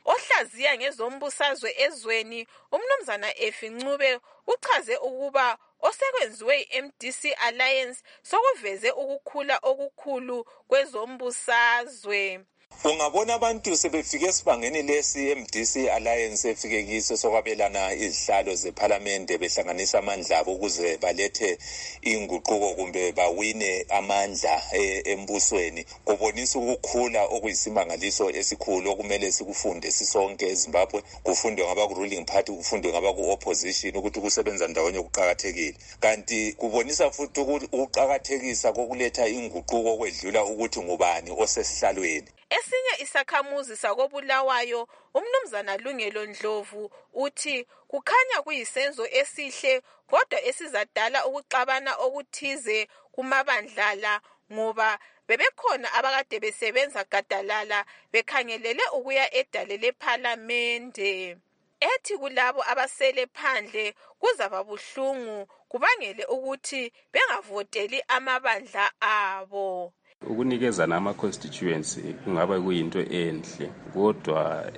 Ohlaziya ngezombusazwe ezweni umnumzana Effie Ncube uchaze ukuba osekwenziwe i-M D C Alliance sokuveze ukukhula okukhulu kwezombusazwe. Ungabona abantu sebefike esibangeni lesi M D C Alliance efike kiso sokwabelana izihlalo zeParliament behlanganisa amandla abo ukuze balethe inguquko kumbe bawine amandla embusweni. Kubonisa ukukhula okuyisimangaliso esikhulu okumele sikufunde sisonke eZimbabwe, kufunde ngaba ku ruling party, kufunde ngaba ku opposition ukuthi kusebenza ndawonye kuqhakathekile. Kanti kubonisa futhi ukuqhakathekisa kokuletha inguquko kwedlula ukuthi ngubani osesihlalweni. Esinye isakhamuzi sakobulawayo umnumzana Lungelo Ndlovu uthi kukhanya kuyisenzo esihle kodwa esizadala ukuxabana okuthize kumabandlala ngoba bebekhona abakade besebenza gadalala bekhangelele ukuya edale leParliamente. Ethi kulabo abasele phandle kuzaba buhlungu kubangele ukuthi bengavoteli amabandla abo. Ukunikezana ama-constituency kungaba kuyinto enhle kodwa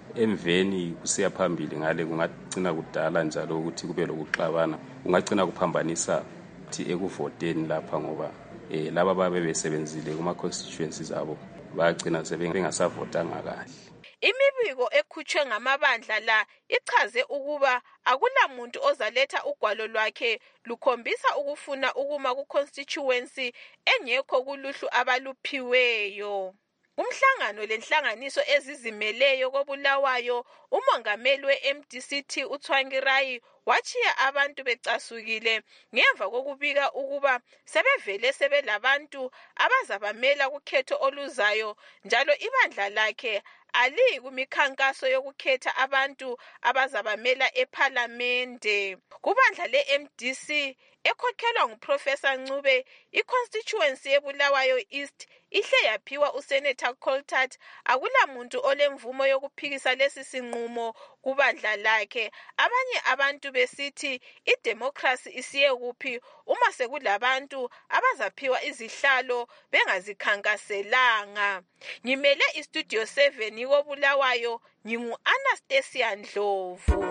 emveni kusiya phambili ngale kungagcina kudala njalo ukuthi kube lokuxabana, kungagcina kuphambanisa ukuthi ekuvoteni lapha ngoba eh laba babe besebenzile kuma-constituencies abo bagcina sebengasavotanga kahle. Imibiko ekhutshwe ngamabandla la ichaze ukuba akulamuntu ozaletha ugwalo lwakhe lukhombisa ukufuna ukuma ku-constituency engekho kuluhlu abaluphiweyo. Umhlangano lenhlanganiso ezizimeleyo kobulawayo umongameli we-M D C T uThwangirai wachiya abantu becasukile ngemva kokubika ukuba sebevele sebelabantu abazabamela kukhetho oluzayo njalo ibandla lakhe ali kumikhankaso yokukhetha abantu abazabamela eParliamente. Kubandla le-M D C ekhokhelwa nguProfessor Ncube, i-constituency yebulawayo East ihle yaphiwa uSenator Coltart. Akulamuntu olemvumo yokuphikisa lesi sinqumo kubandla lakhe. Abanye abantu besithi idemocracy isiye kuphi uma sekulabantu abazaphiwa izihlalo bengazikhankaselanga. Ngimele iStudio seven yobulawayo, ngingu Anastasia Ndlovu.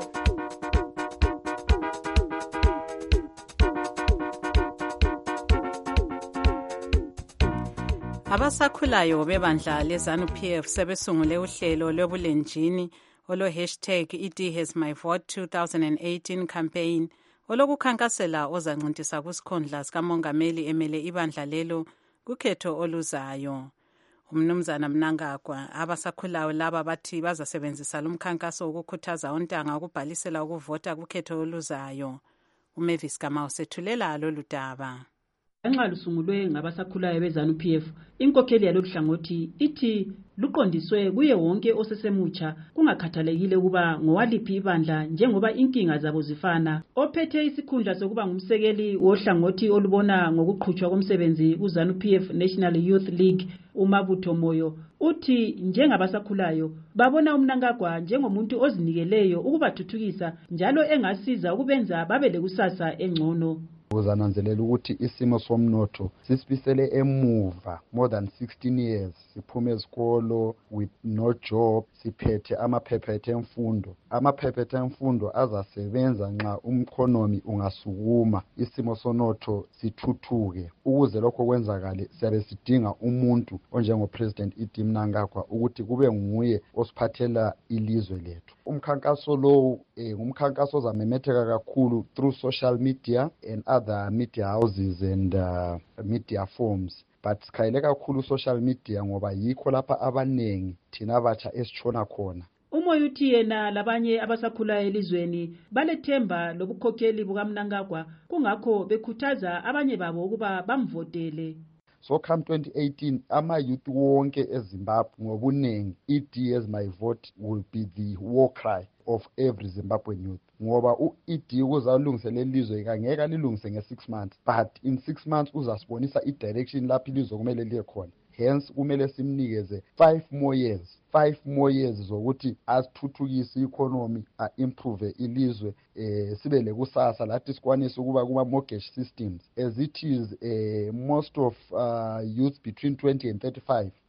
Abasakhulayo bebandla leZANU P F sebesungule uhlelo lwebulenjini olo hashtag E D has my vote twenty eighteen campaign olokukhankasela ozancintisa kusikhundla sikamongameli emele ibandla lelo kukhetho oluzayo. Umnumzana Mnangagwa abasakhulayo laba bathi bazasebenzisa lumkhankaso ukukhuthaza ontanga ukubhalisela ukuvota kukhetho oluzayo. uMavis Kamau sethulela lolu daba. Nxa lusungulwe ngabasakhulayo beZANU P F, inkokheli yaloluhlangothi ithi luqondiswe kuye wonke osesemutsha kungakhathalekile ukuba ngowaliphi ibandla njengoba inkinga zabo zifana. Ophethe isikhundla sokuba ngumsekeli wohlangothi olubona ngokuqhutshwa komsebenzi kuZANU P F National Youth League uMabutho Moyo uthi njengabasakhulayo babona uMnangagwa njengomuntu ozinikeleyo ukubathuthukisa njalo engasiza ukubenza babe lekusasa engcono. Uzananzelela ukuthi isimo somnotho sisibisele emuva more than sixteen years, siphume esikolo with no job, siphethe amaphephethe emfundo. Amaphephethe emfundo azasebenza nxa umkhonomi ungasukuma, isimo sonotho sithuthuke. Ukuze lokho kwenzakale siyabe sidinga umuntu onjengoPresident Edi Mnangagwa ukuthi kube nguye osiphathela ilizwe lethu. Umkhankaso lo eh, umkhankaso ozamemetheka kakhulu through social media and other media houses and uh, media forms, but sikhayele kakhulu social media ngoba yikho lapha abanengi thina abatsha esitshona khona. Umoya uthi yena labanye abasakhulayo elizweni balethemba lobukhokheli bukaMnangagwa kungakho bekhuthaza abanye babo ukuba bamvotele. So come twenty eighteen, ama youth wonke eZimbabwe ngobunengi, E D as my vote will be the war cry of every Zimbabwean youth. Ngoba u-E D uzalungisela ilizwe kangeka lilungise nge-six months, but in six months uzasibonisa i-direction lapho ilizwe kumele liye khona. Hence kumele simnikeze five more years five more years zokuthi asithuthukise i-economy, a-improve ilizwe, eh, sibe lekusasa lathi sikwanise ukuba kuma-mortgage systems. As it is, eh, most of uh, youth between twenty and thirty-five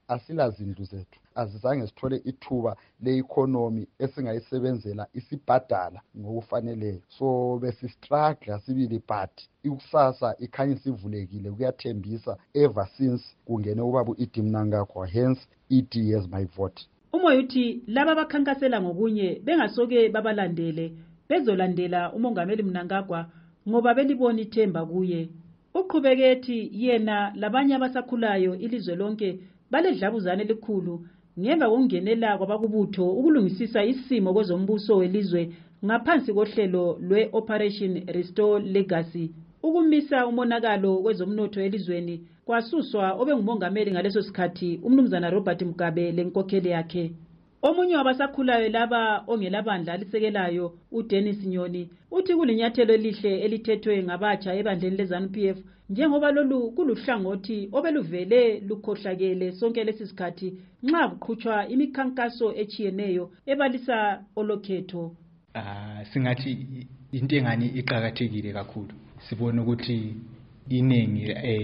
asilazindlu zethu, azizange sithole ithuba le-economy esingayisebenzela isibhadala ngokufaneleyo. So besistruggle sibili, but ikusasa ikhanya sivulekile, kuyathembisa ever since kungene ubaba u-Edie Mnangagwa, hence E D as my vote. Umoya uthi laba bakhankasela ngokunye bengasoke babalandele bezolandela umongameli Mnangagwa ngoba belibona ithemba kuye. Uqhubeke ethi yena labanye abasakhulayo ilizwe lonke baledlabuzane elikhulu ngemva kokungenela kwabakubutho ukulungisisa isimo kwezombuso welizwe ngaphansi kohlelo lwe-Operation Restore Legacy ukumisa umonakalo kwezomnotho elizweni kwasuswa obengumongameli ngaleso sikhathi umnumzana Robert Mugabe lenkokheli yakhe. Omunye wabasakhulayo laba ongelabandla alisekelayo uDennis Nyoni uthi kulinyathelo elihle elithethwe ngabatsha ebandleni leZANU-P F njengoba lolu kuluhlangothi obeluvele lukhohlakele sonke lesisikhathi nxa kuqhutshwa imikhankaso echiyeneyo ebalisa olokhetho. Ah singathi into engani iqhakathekile kakhulu. Sibona ukuthi iningi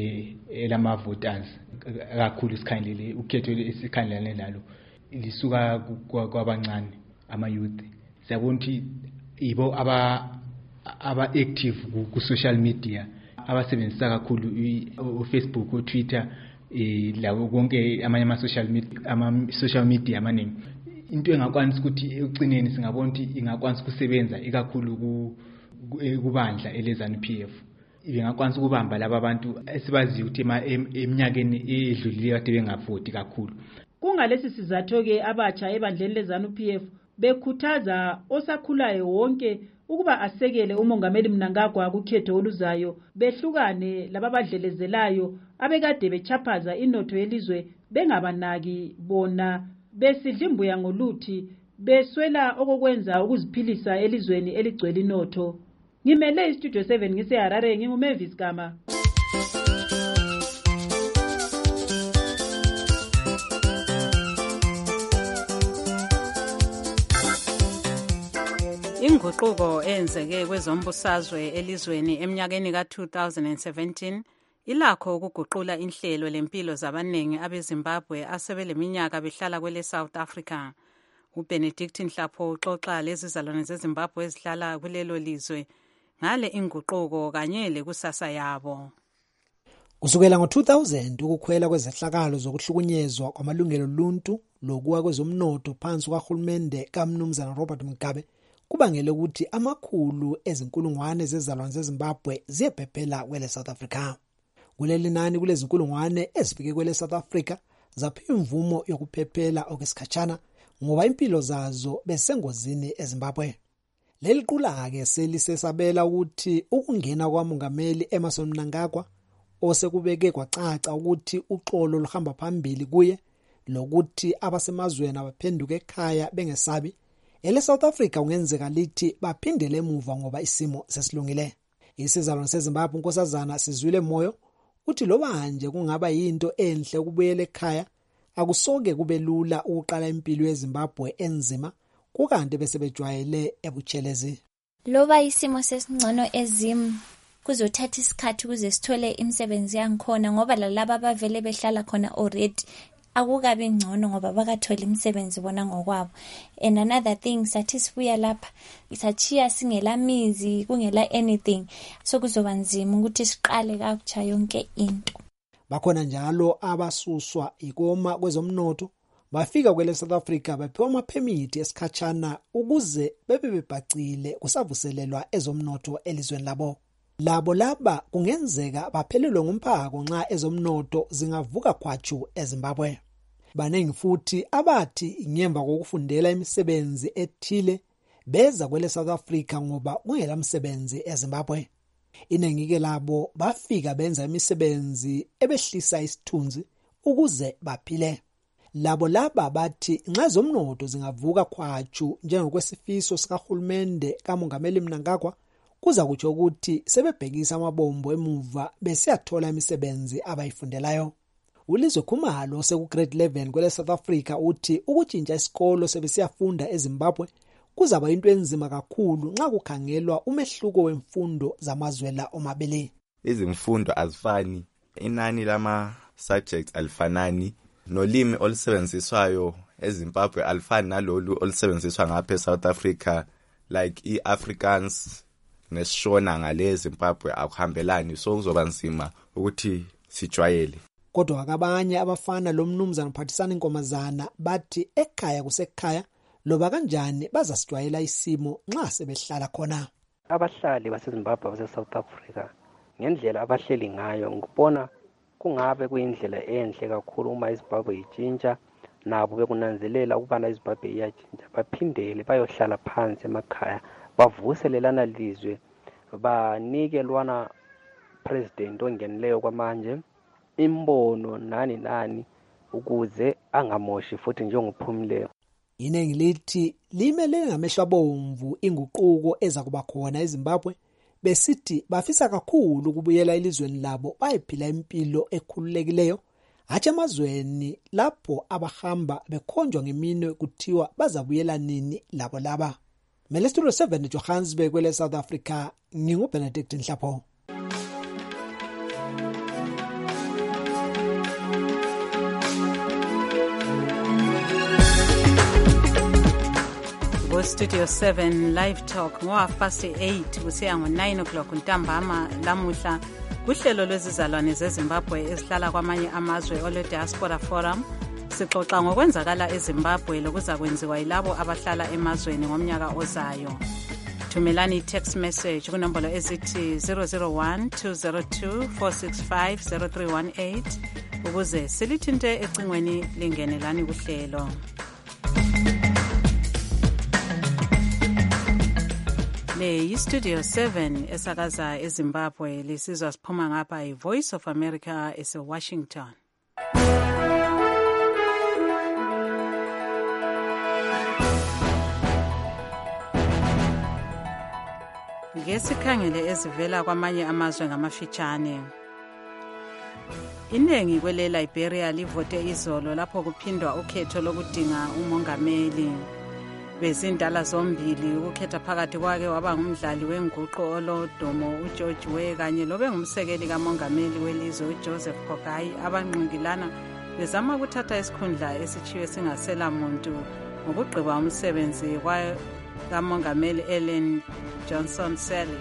elama voters kakhulu isikhandlele ukhetho esikhandlane lalo lisuka kwabancane ama youth. Siyabona ukuthi ibo aba aba active ku social media abasebenzisa kakhulu uFacebook, uTwitter, eh lawo konke amanye ama social media ama social media amaningi. Into engakwanisa ukuthi ekucineni singabona ukuthi ingakwanisa ukusebenza ikakhulu ku kubandla eleZANU-P F. Ingakwanisa ukubamba laba bantu esibaziyo ukuthi eminyakeni edlulile kade bengavoti kakhulu. Kungalesi sizathu ke abatsha ebandleni leZANU-P F bekhuthaza osakhulayo wonke ukuba asekele umongameli Mnangagwa kukhetho oluzayo behlukane lababadlelezelayo abekade bechaphaza inotho yelizwe bengabanaki bona besidlimbuya ngoluthi beswela okokwenza ukuziphilisa elizweni eligcwele inotho. Ngimele iStudio seven ngise Harare nginguMavis Gama. Inguquko enzeke kwezombusazwe elizweni eminyakeni ka two thousand seventeen ilakho ukuguqula inhlelo lempilo zabanengi abeZimbabwe asebeleminyaka behlala kwele South Africa. uBenedict Nhlapho uxoxa lezizalwane zeZimbabwe ezihlala kulelo lizwe ngale inguquko kanye lekusasa yabo. Kusukela ngo two thousand ukukhwela kwezehlakalo zokuhlukunyezwa kwamalungelo oluntu lokuwa kwezomnotho phansi kwaHulumende kaMnumzana Robert Mugabe kubangela ukuthi amakhulu ezinkulungwane zezizalwane zeZimbabwe ziyebhephela kwele South Africa. Kuleli nani kulezinkulungwane ezifike kwele South Africa zaphiwa imvumo yokuphephela okwesikhatshana ngoba impilo zazo besengozini eZimbabwe. Leli qula ke selisesabela ukuthi ukungena kwamongameli Emmerson Mnangagwa osekubeke kwacaca ukuthi uxolo luhamba phambili kuye lokuthi abasemazweni abaphenduka ekhaya bengesabi ele South Africa ungenzeka lithi baphindele emuva ngoba isimo sesilungile. Isizalwane seZimbabwe unkosazana Sizwile Moyo uthi loba nje kungaba yinto enhle ukubuyela ekhaya akusoke kube lula ukuqala impilo yeZimbabwe enzima kukanti bese bejwayele ebuchelezi. Loba isimo sesingcono ezim kuzothatha isikhathi ukuze sithole imisebenzi yangikhona ngoba lalabo abavele behlala khona already akukabi ngcono ngoba bakathola imisebenzi bona ngokwabo. And another thing sathi sibuya lapha isachiya singela mizi kungela anything so kuzoba nzima ukuthi siqale kakutsha yonke into. Bakhona njalo abasuswa ikoma kwezomnotho bafika kwele South Africa baphiwa amaphemiti esikhatshana ukuze bebe bebhacile kusavuselelwa ezomnotho elizweni labo. Labo laba kungenzeka baphelelwe ngumphako nxa ezomnotho zingavuka khwatshu eZimbabwe. Banengi futhi abathi ngemva kokufundela imisebenzi ethile beza kwele South Africa ngoba kungela umsebenzi eZimbabwe. Inengi ke labo bafika benza imisebenzi ebehlisa isithunzi ukuze baphile. Labo laba bathi nxa zomnotho zingavuka khwatshu njengokwesifiso sikaHulumende kaMongameli Mnangagwa kuza kutsho ukuthi sebebhekisa amabombo emuva besiyathola imisebenzi abayifundelayo. Ulizwe Khumalo seku grade eleven kwele South Africa uthi ukutshintsha isikolo sebesiyafunda eZimbabwe kuzaba into enzima kakhulu nxa kukhangelwa umehluko wemfundo zamazwela omabili. Izimfundo azifani, inani lama subjects alifanani, nolimi olusebenziswayo eZimbabwe alifani nalolu olusebenziswa ngapha eSouth Africa, like i-Afrikaans nesishona ngale eZimbabwe akuhambelani, so kuzoba nzima ukuthi sijwayele. Kodwa akabanye abafana lo mnumzana Mphathisani Nkomazana bathi ekhaya kusekhaya loba kanjani bazasijwayela isimo nxa sebehlala khona. Abahlali baseZimbabwe base-South Africa ngendlela abahleli ngayo ngibona kungabe kuyindlela enhle kakhulu uma iZimbabwe itshintsha, nabo bekunanzelela ukubana iZimbabwe iyajinja baphindele bayohlala phansi emakhaya bavuselelana lizwe, banike lwana president ongenileyo kwamanje imbono nani nani ukuze angamoshi futhi njengophumileyo. Inengi lithi limele ngamehlo abomvu inguquko eza kuba khona eZimbabwe, besithi bafisa kakhulu ukubuyela elizweni labo bayiphila impilo ekhululekileyo, hathe emazweni lapho abahamba bekhonjwa ngeminwe kuthiwa bazabuyela nini labo laba. Melestro seven Johannesburg kwele South Africa, nginguBenedict Nhlapho. Studio seven Live Talk ngo half past eight kusiya ngo nine o'clock ntambama lamuhla kuhlelo lwezizalwane zeZimbabwe ezihlala kwamanye amazwe ole Diaspora Forum. Sixoxa ngokwenzakala eZimbabwe lokuza kwenziwa yilabo abahlala emazweni ngomnyaka ozayo. Thumelani text message kunombolo ezithi zero zero one two zero two four six five zero three one eight ukuze silithinte ecingweni lingenelani kuhlelo. Le yi-Studio seven esakaza eZimbabwe, lisizwa siphuma ngapha yi-Voice of America ese-Washington. Ngesikhangele ezivela kwamanye amazwe ngamafitshane. Iningi kwele Liberia livote izolo lapho kuphindwa ukhetho lokudinga umongameli. Bezindala zombili ukukhetha phakathi kwake waba ngumdlali wenguqu olodumo uGeorge Weah kanye lobe ngumsekeli kamongameli welizwe uJoseph Boakai abanqikilana bezama ukuthatha isikhundla esichiwe singasela muntu ngokugqiba umsebenzi kamongameli Ellen Johnson Sirleaf.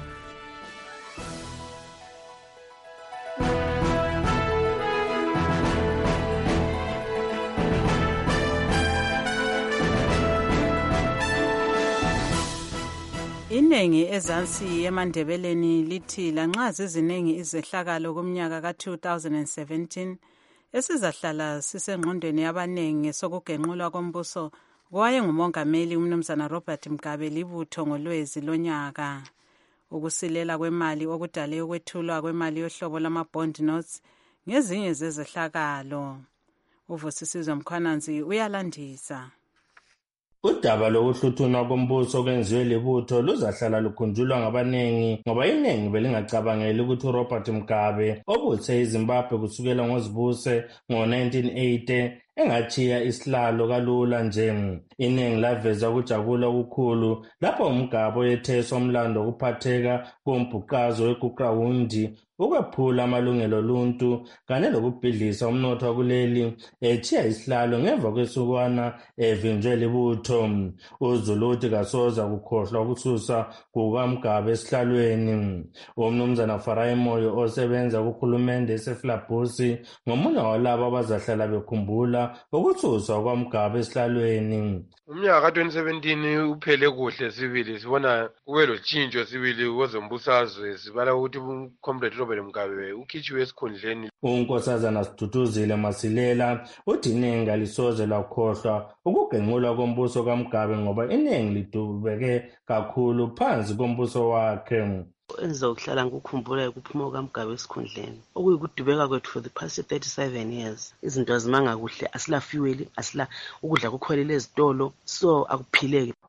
Inengi ezansi yemandebeleni lithi lanxa ziziningi izehlakalo kumnyaka ka two thousand seventeen esizahlala sisengqondweni yabanengi sokugenqulwa kombuso kwaye ngumongameli umnumzana Robert Mugabe libutho ngolwezi lonyaka. Ukusilela kwemali okudale ukwethulwa kwemali yohlobo lama-bond notes ngezinye zezehlakalo. Uvusisizwe Mkhwananzi uyalandisa. Udaba lokuhluthunwa kombuso kwenziwe libutho luzahlala lukhunjulwa ngabanengi ngoba iningi belingacabangeli ukuthi uRobert Mugabe obuthe iZimbabwe kusukela ngozibuse ngo nineteen eighty engachiya isihlalo kalula nje. Iningi laveza ukujabula okukhulu lapho uMugabe yetheswa umlando okuphatheka kombhuqazo weGuqrawundi, ukwephula amalungelo oluntu kanye lokubhidlisa umnotho kuleli echiya isihlalo ngemva kwesukwana evinjwe libutho. uZulu uthi kasoza kukhohlwa ukususa kukaMugabe esihlalweni. Umnumzana Farai Moyo osebenza kuhulumende eseFlabusi ngomunye walabo abazahlala bekhumbula ukususwa kwaMugabe esihlalweni. Umnyaka ka twenty seventeen uphele kuhle sibili, sibona kube lotshintsho sibili kwezombusazwe, sibala ukuthi uComrade Robert Mugabe ukhitshiwe esikhundleni. uNkosazana Siduduzile Masilela uthi iningi alisoze lakhohlwa ukugenqulwa kombuso kaMugabe ngoba iningi lidubeke kakhulu phansi kombuso wakhe. Enza ukuhlala ngikukhumbula ukuphuma kaMugabe esikhundleni okuyikudubeka kwethu for the past thirty-seven years. Izinto azimanga kuhle, asila fuel, asila ukudla kukhwelele ezitolo, so akuphileki.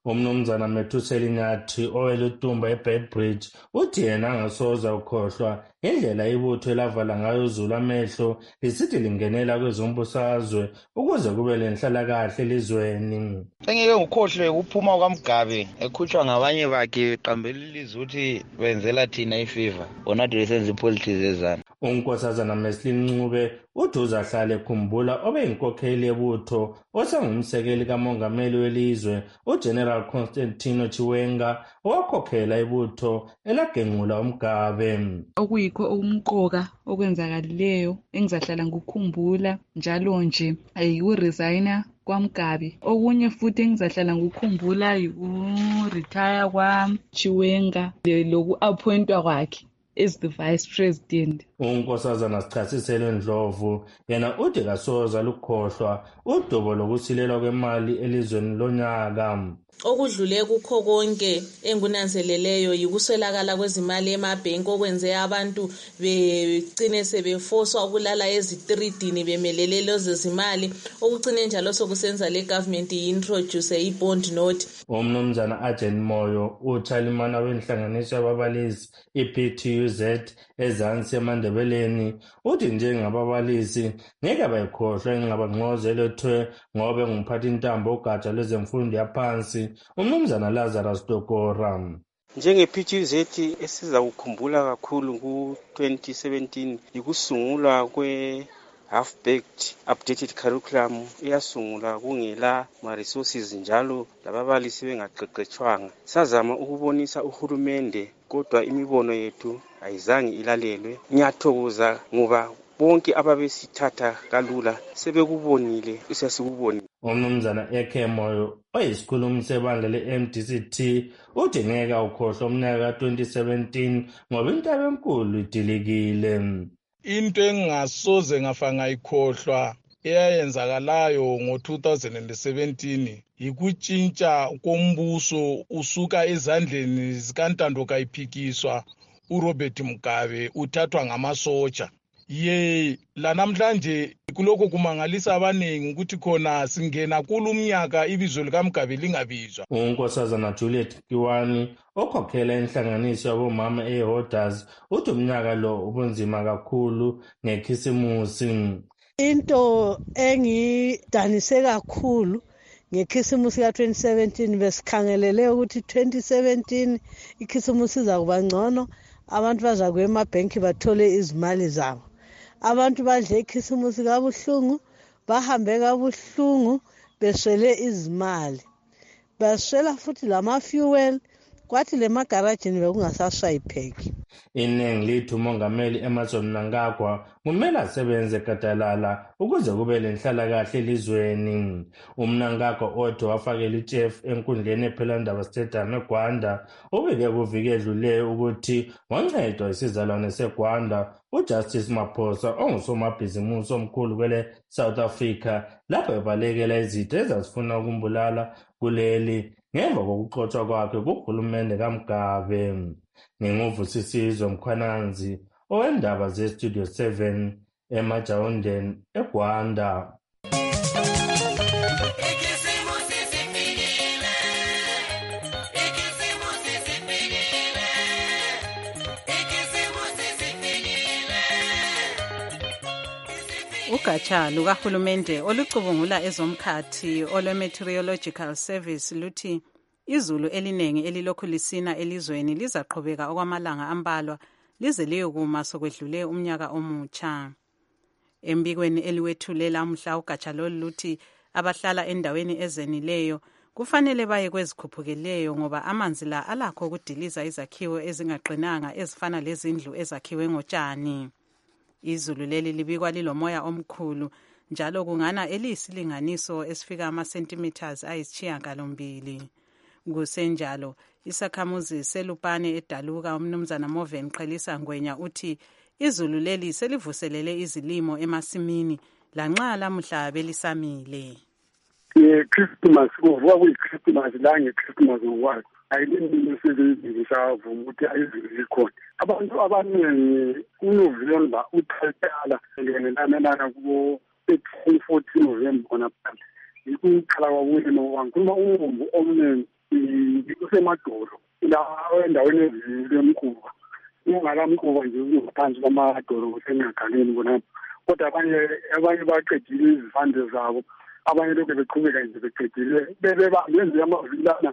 Umnumzana Methuseli Nyathi owelutumba eBedbridge uthi yena angasoza ukhohlwa indlela ibutho elavala ngayo uZulu amehlo lisithi lingenela kwezombusazwe ukuze kube lenhlalakahle elizweni. Engeke ngukhohlwe ukuphuma kwaMgabe ekhutshwa ngabanye bakhe qambela ilizwe ukuthi benzela thina ifiva bona disenze ipolitics ezana. Unkosazana Meslin Ncube uthi uzahlala ekhumbula obeyinkokheli yebutho osengumsekeli kamongameli welizwe uGeneral Constantino Chiwenga owakhokhela ibutho elagenqula uMgabe. Okuyikho okumqoka okwenzakalileyo engizahlala ngikukhumbula njalo nje ayikuresigna kwaMgabe. Okunye futhi engizahlala ngikukhumbula yiku-retire kwaChiwenga loku-appointwa kwakhe as the vice president. Unkosazana Sichasiselo Ndlovu yena uthi kasoza lukhohlwa udubo lokusilelwa kwemali elizweni lonyaka. Okudlule kukho konke engunanzeleleyo yikuswelakala kwezimali emabhenki okwenze abantu begcine sebefoswa ukulala ezitridini bemelele lezo zimali okucine njalo sokusenza le government introduce i-bond note. Umnumzana Ajen Moyo uchalimana wenhlanganiso yababalisi i-P T U Z ezansi eMandebeleni uthi njengababalisi ngeke bayikhohlwa ingxabangxoza elethwe ngobe ngumphathi intambo ugatsha lwezemfundo yaphansi umnumzana Lazarus Dokora. Njenge-P T U Z esiza kukhumbula kakhulu ku-twenty seventeen ikusungulwa kwe half-baked updated curriculum iyasungula kungela ma-resources njalo lababalisi bengaqeqetshwanga. Sazama ukubonisa uhulumende kodwa imibono yethu ayizange ilalelwe. Ngiyathokoza ngoba bonke ababesithatha kalula sebekubonile sesikubonile. Umnumzana Eke Moyo oyisikhulumi sebandla le-M D C T uthi ngeke ukhohlwa umnyaka twenty seventeen ngoba intaba enkulu idilikile. Into engingasoze ngafa ngayikhohlwa eyayenzakalayo ngo-two thousand seventeen yikutshintsha kombuso usuka ezandleni zikaNtando Kayiphikiswa uRobert Mugabe uthathwa ngamasotsha. Ye lanamhlanje kuloko kumangalisa abaningi ukuthi khona singena kulumnyaka ibizo likaMgabe lingabizwa. Unkosazana Juliet Kiwani okhokhela inhlanganiso yabomama eHolders uthi umnyaka lo ubunzima kakhulu ngekhisimusi. Into engidanise kakhulu ngekhisimusi ka twenty seventeen besikhangelele ukuthi twenty seventeen ikhisimusi izakuba ngcono, abantu bazakuya emabhenki bathole izimali zabo. Abantu badle ikhisimusi kabuhlungu, bahambe kabuhlungu beswele izimali, baswela futhi lama-fuel, kwathi le magarajini bekungasashwayipheki. Iningi lithi umongameli Emmerson Mnangagwa kumele asebenze gadalala ukuze kube lenhlalakahle elizweni. UMnangagwa othi wafakela ichef enkundleni ePhelandaba Stadium eGwanda ubike kuvike edlule ukuthi wancedwa isizalwane seGwanda uJustice Maphosa ongusomabhizimusi omkhulu kwele South Africa lapho ebalekela izitho ezazifuna ukumbulala kuleli ngemva kokuxotshwa kwakhe kuhulumende kaMgabe. Nginguvusisizwe Mkhwananzi owendaba ze-Studio seven eMajawundeni eGwanda. Ugatsha lukahulumende olucubungula ezomkhathi olwe-Meteorological Service luthi izulu elinengi elilokhu lisina elizweni lizaqhubeka okwamalanga ambalwa lize liyokuma sokwedlule umnyaka omutsha. Embikweni eliwethule lamhla ugatsha lolu luthi abahlala endaweni ezenileyo kufanele baye kwezikhuphukeleyo ngoba amanzi la alakho ukudiliza izakhiwo ezingaqinanga ezifana lezindlu ezakhiwe ngotshani. Izulu leli libikwa lilomoya omkhulu njalo kungana eliyisilinganiso esifika ama-centimeters ayisishiyagalombili. Kusenjalo isakhamuzi selupane edaluka umnumzana Moven Qhelisa Ngwenya uthi izulu leli selivuselele izilimo emasimini lanxa lamuhla belisamile. Ye-Christmas kuvuka kuyi-Christmas la nge-Christmas ngokwazi ayilimi esebenzisavuma ukuthi ayizulu likhona. Abantu abaningi uNovember uthayitala ngelanelana kubo thirteen fourteen November khona phansi. Yikuqala kwakulima ngoba ngikhuluma umumbu omningi kusemadolo la endaweni ezemkuba ungala mkuba nje ngaphansi kwamadolo kusengagaleni khonapho kodwa abanye abanye baqedile izivande zabo abanye lokhu beqhubeka nje beqedile bebebambenze amavilana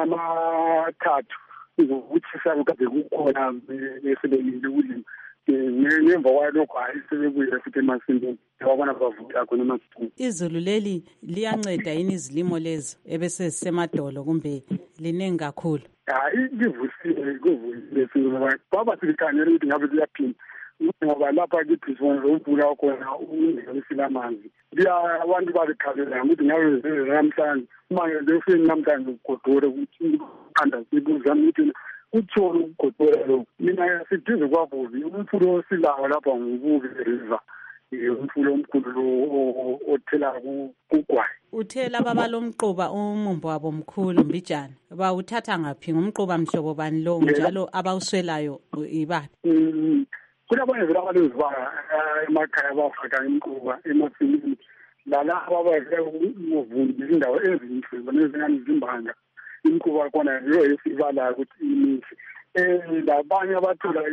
amathathu ukuthi sakade kukhona besebelile ulimi ngemva kwalokho hayi sebebuye futhi emasimini wabona bavuka khona emasimini. Izulu leli liyanceda yini izilimo lezi ebese semadolo kumbe liningi kakhulu? Hayi livusile kuvusile ngoba baba sikhangela ukuthi ngabe liyaphinda ngoba lapha kithi sona umvula khona ungenisile amanzi liya abantu balikhalela ukuthi ngabe namhlanje manje lefini namhlanje ugodore ukuthi uqanda sibuza ukuthi uthole ukugodora lo mina sidize kwabubi umfulo osilawo lapha ngububi river umfulo omkhulu lo othela kugwayi. Uthe laba balomquba umumbo wabo mkhulu Mbijana bawuthatha ngaphi ngumquba mhlobo bani lo njalo abawuswelayo ibaphi? Kulabanye vele abalezibaya emakhaya bafaka imquba emasimini lala ababaze ukuvunda izindawo ezinhle nezingane zimbanga imquba khona yiyo esibala ukuthi imithi eh labanye abathola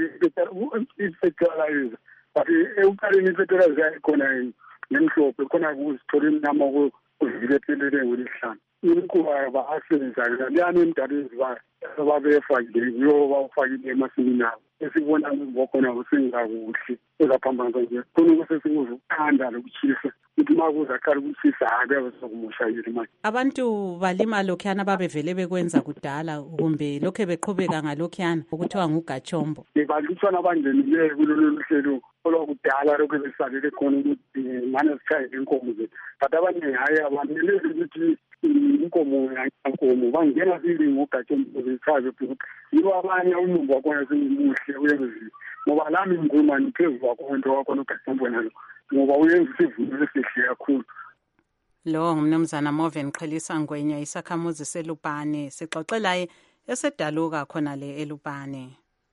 i-fertilizer but ekuqaleni i-fertilizer yakhona nemhlophe khona kuzithola imnyama kuzilephelele ngolihlanu imquba baasebenzisa liyani emdala ezibaya ababefakile yiyo bawufakile emasimini abo esibona ngokhona kusengakuhle ezaphambanisa nje khona kusesikuza ukuthanda lokuchisa ukuthi uma kuzaqala ukuchisa akabe sokumoshayile manje. Abantu balima lokhuyana babevele bekwenza kudala kumbe lokho beqhubeka ngalokhuyana okuthiwa ngugachombo. Balutshwana abangenile kulolu hlelo olwakudala lokho besalele khona ukuthi manje sichayele inkomo zethu but abanye hayi abanelezi ukuthi inkomo yankomo bangena zilimo ugachombo bechaze ukuthi yibo abanye umumbo wakhona semuhle uyenziwe ngoba lami nguma niphezu kwakho into wakho ugachombo nalo ngoba uyenza isivuno esihle kakhulu. Lo ngumnumzana Moven Qhelisa Ngwenya isakhamuzi selupane sixoxela esedaluka khona le elupane.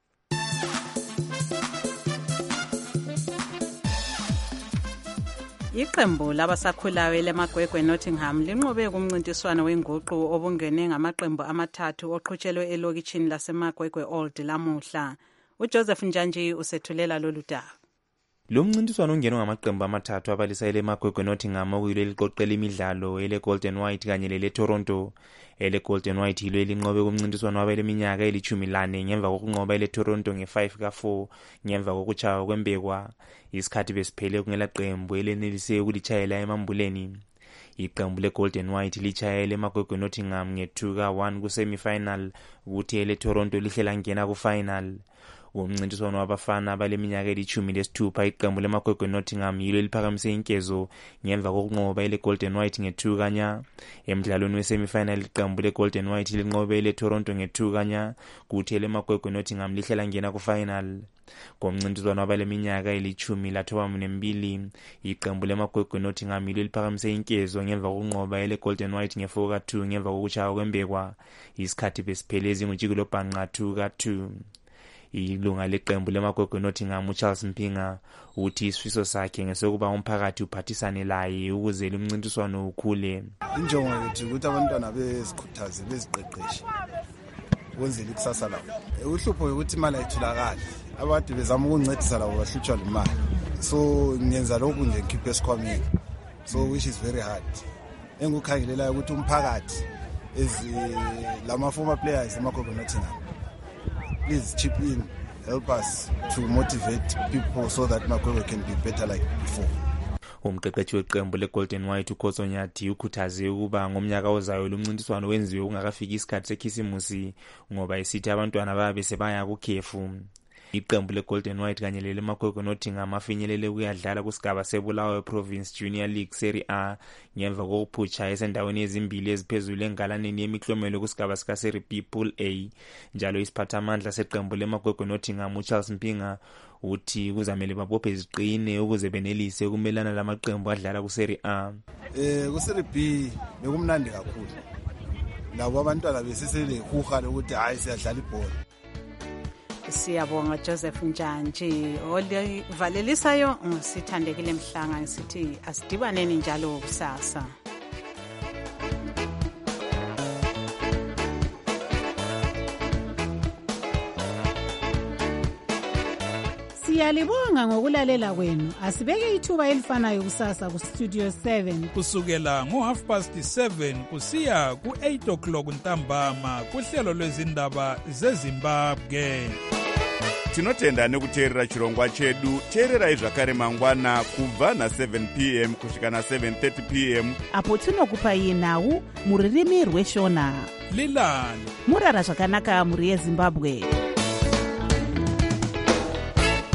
Iqembu labasakhulayo leMagwegwe Nottingham linqobe kumncintiswano wenguqu obungene ngamaqembu amathathu oqhutshelwe elokitshini laseMagwegwe Old lamuhla. uJoseph Njanji usethulela lolu daba. Lo mncintiswano ungene ngamaqembu amathathu abalisa ele Magwegwe Nottingham okuyilo eliqoqela imidlalo ele Golden White kanye lele Toronto. Ele Golden White yilo elinqobe kumncintiswano wabele iminyaka elithumi lane ngemva kokunqoba ele Toronto nge-five ka four ngemva kokuchaya kwembekwa. Isikhathi besiphele kungela qembu elenelise ukulitshayela emambuleni. Iqembu le Golden White lichayele eMagwegwe Nottingham nge-two ka one ku semi-final ukuthi ele Toronto lihlela ngena ku final. Umncintiswano wabafana abaleminyaka elithumi lesithupha iqembu leMagwegwe Nottingham yilo eliphakamise inkezo ngemva kokunqoba ele Golden White nge-two kanya. Emidlalweni wesemifinal iqembu le Golden White linqobe ele Toronto nge-two kanya kuthi ele Magwegwe Nottingham lihlela ngena ku final. Ngomncintiswano wabaleminyaka elithumi lathoba nembili iqembu leMagwegwe Nottingham yilo eliphakamise inkezo ngemva kokunqoba ele Golden White nge-four ka two ngemva kokuchaya kwembekwa. Isikhathi besiphele ezingujikelo bhanqa two ka two. Ilunga leqembu leMagwegwe Nottingham uCharles Mpinga uthi isifiso sakhe ngesokuba umphakathi uphathisane laye ukuze lumncintiswano ukhule. Injongo yethu ukuthi abantwana bezikhuthaze beziqeqeshe ukwenzela ikusasa labo. Uhlupho ukuthi imali ayitholakali abantu bezama ukuncedisa labo bahlutshwa imali, so ngenza lokhu nje ngikhiphe esikhwameni, so which is very hard. Engikukhangelela ukuthi umphakathi ezi lama former players eMagwegwe Nottingham, please chip in, help us to motivate people so that Magwegwe can be better like before. Umqeqeshi weqembu leGolden White uKhoso Nyathi ukhuthaze ukuba ngomnyaka ozayo lumncintiswano wenziwe ungakafiki isikhathi sekhisimusi ngoba isithi abantwana babe sebaya kukhefu. Iqembu leGolden White kanye lele Magwegwe Nottingham afinyelele ukuyadlala kusigaba seBulawayo Province Junior League Serie A ngemva kokuphutsha esendaweni ezimbili eziphezulu engalaneni yemiklomelo kusigaba sika Serie B Pool A. Njalo isiphathamandla seqembu leMagwegwe Nottingham uCharles Mpinga uthi kuzamele babophe iziqine ukuze benelise ukumelana lamaqembu adlala ku Serie A. Eh ku Serie B bekumnandi kakhulu. Labo abantwana besisele huha lokuthi hayi siyadlala ibhola. Siyabonga Joseph Njanji olivalelisayo ngosithandekile Mhlanga ngisithi asidibaneni njalo kusasa. Siyalibonga ngokulalela kwenu. Asibeke ithuba elifanayo kusasa ku Studio seven kusukela ngo half past seven kusiya ku eight o'clock ntambama kuhlelo lwezindaba zeZimbabwe. Tinotenda nekuteerera chirongwa chedu. Teererai zvakare mangwana kubva na seven p m kusvika na seven thirty p m apo tinokupai nhau muririmi rweshona. Lilani murara zvakanaka muri yeZimbabwe.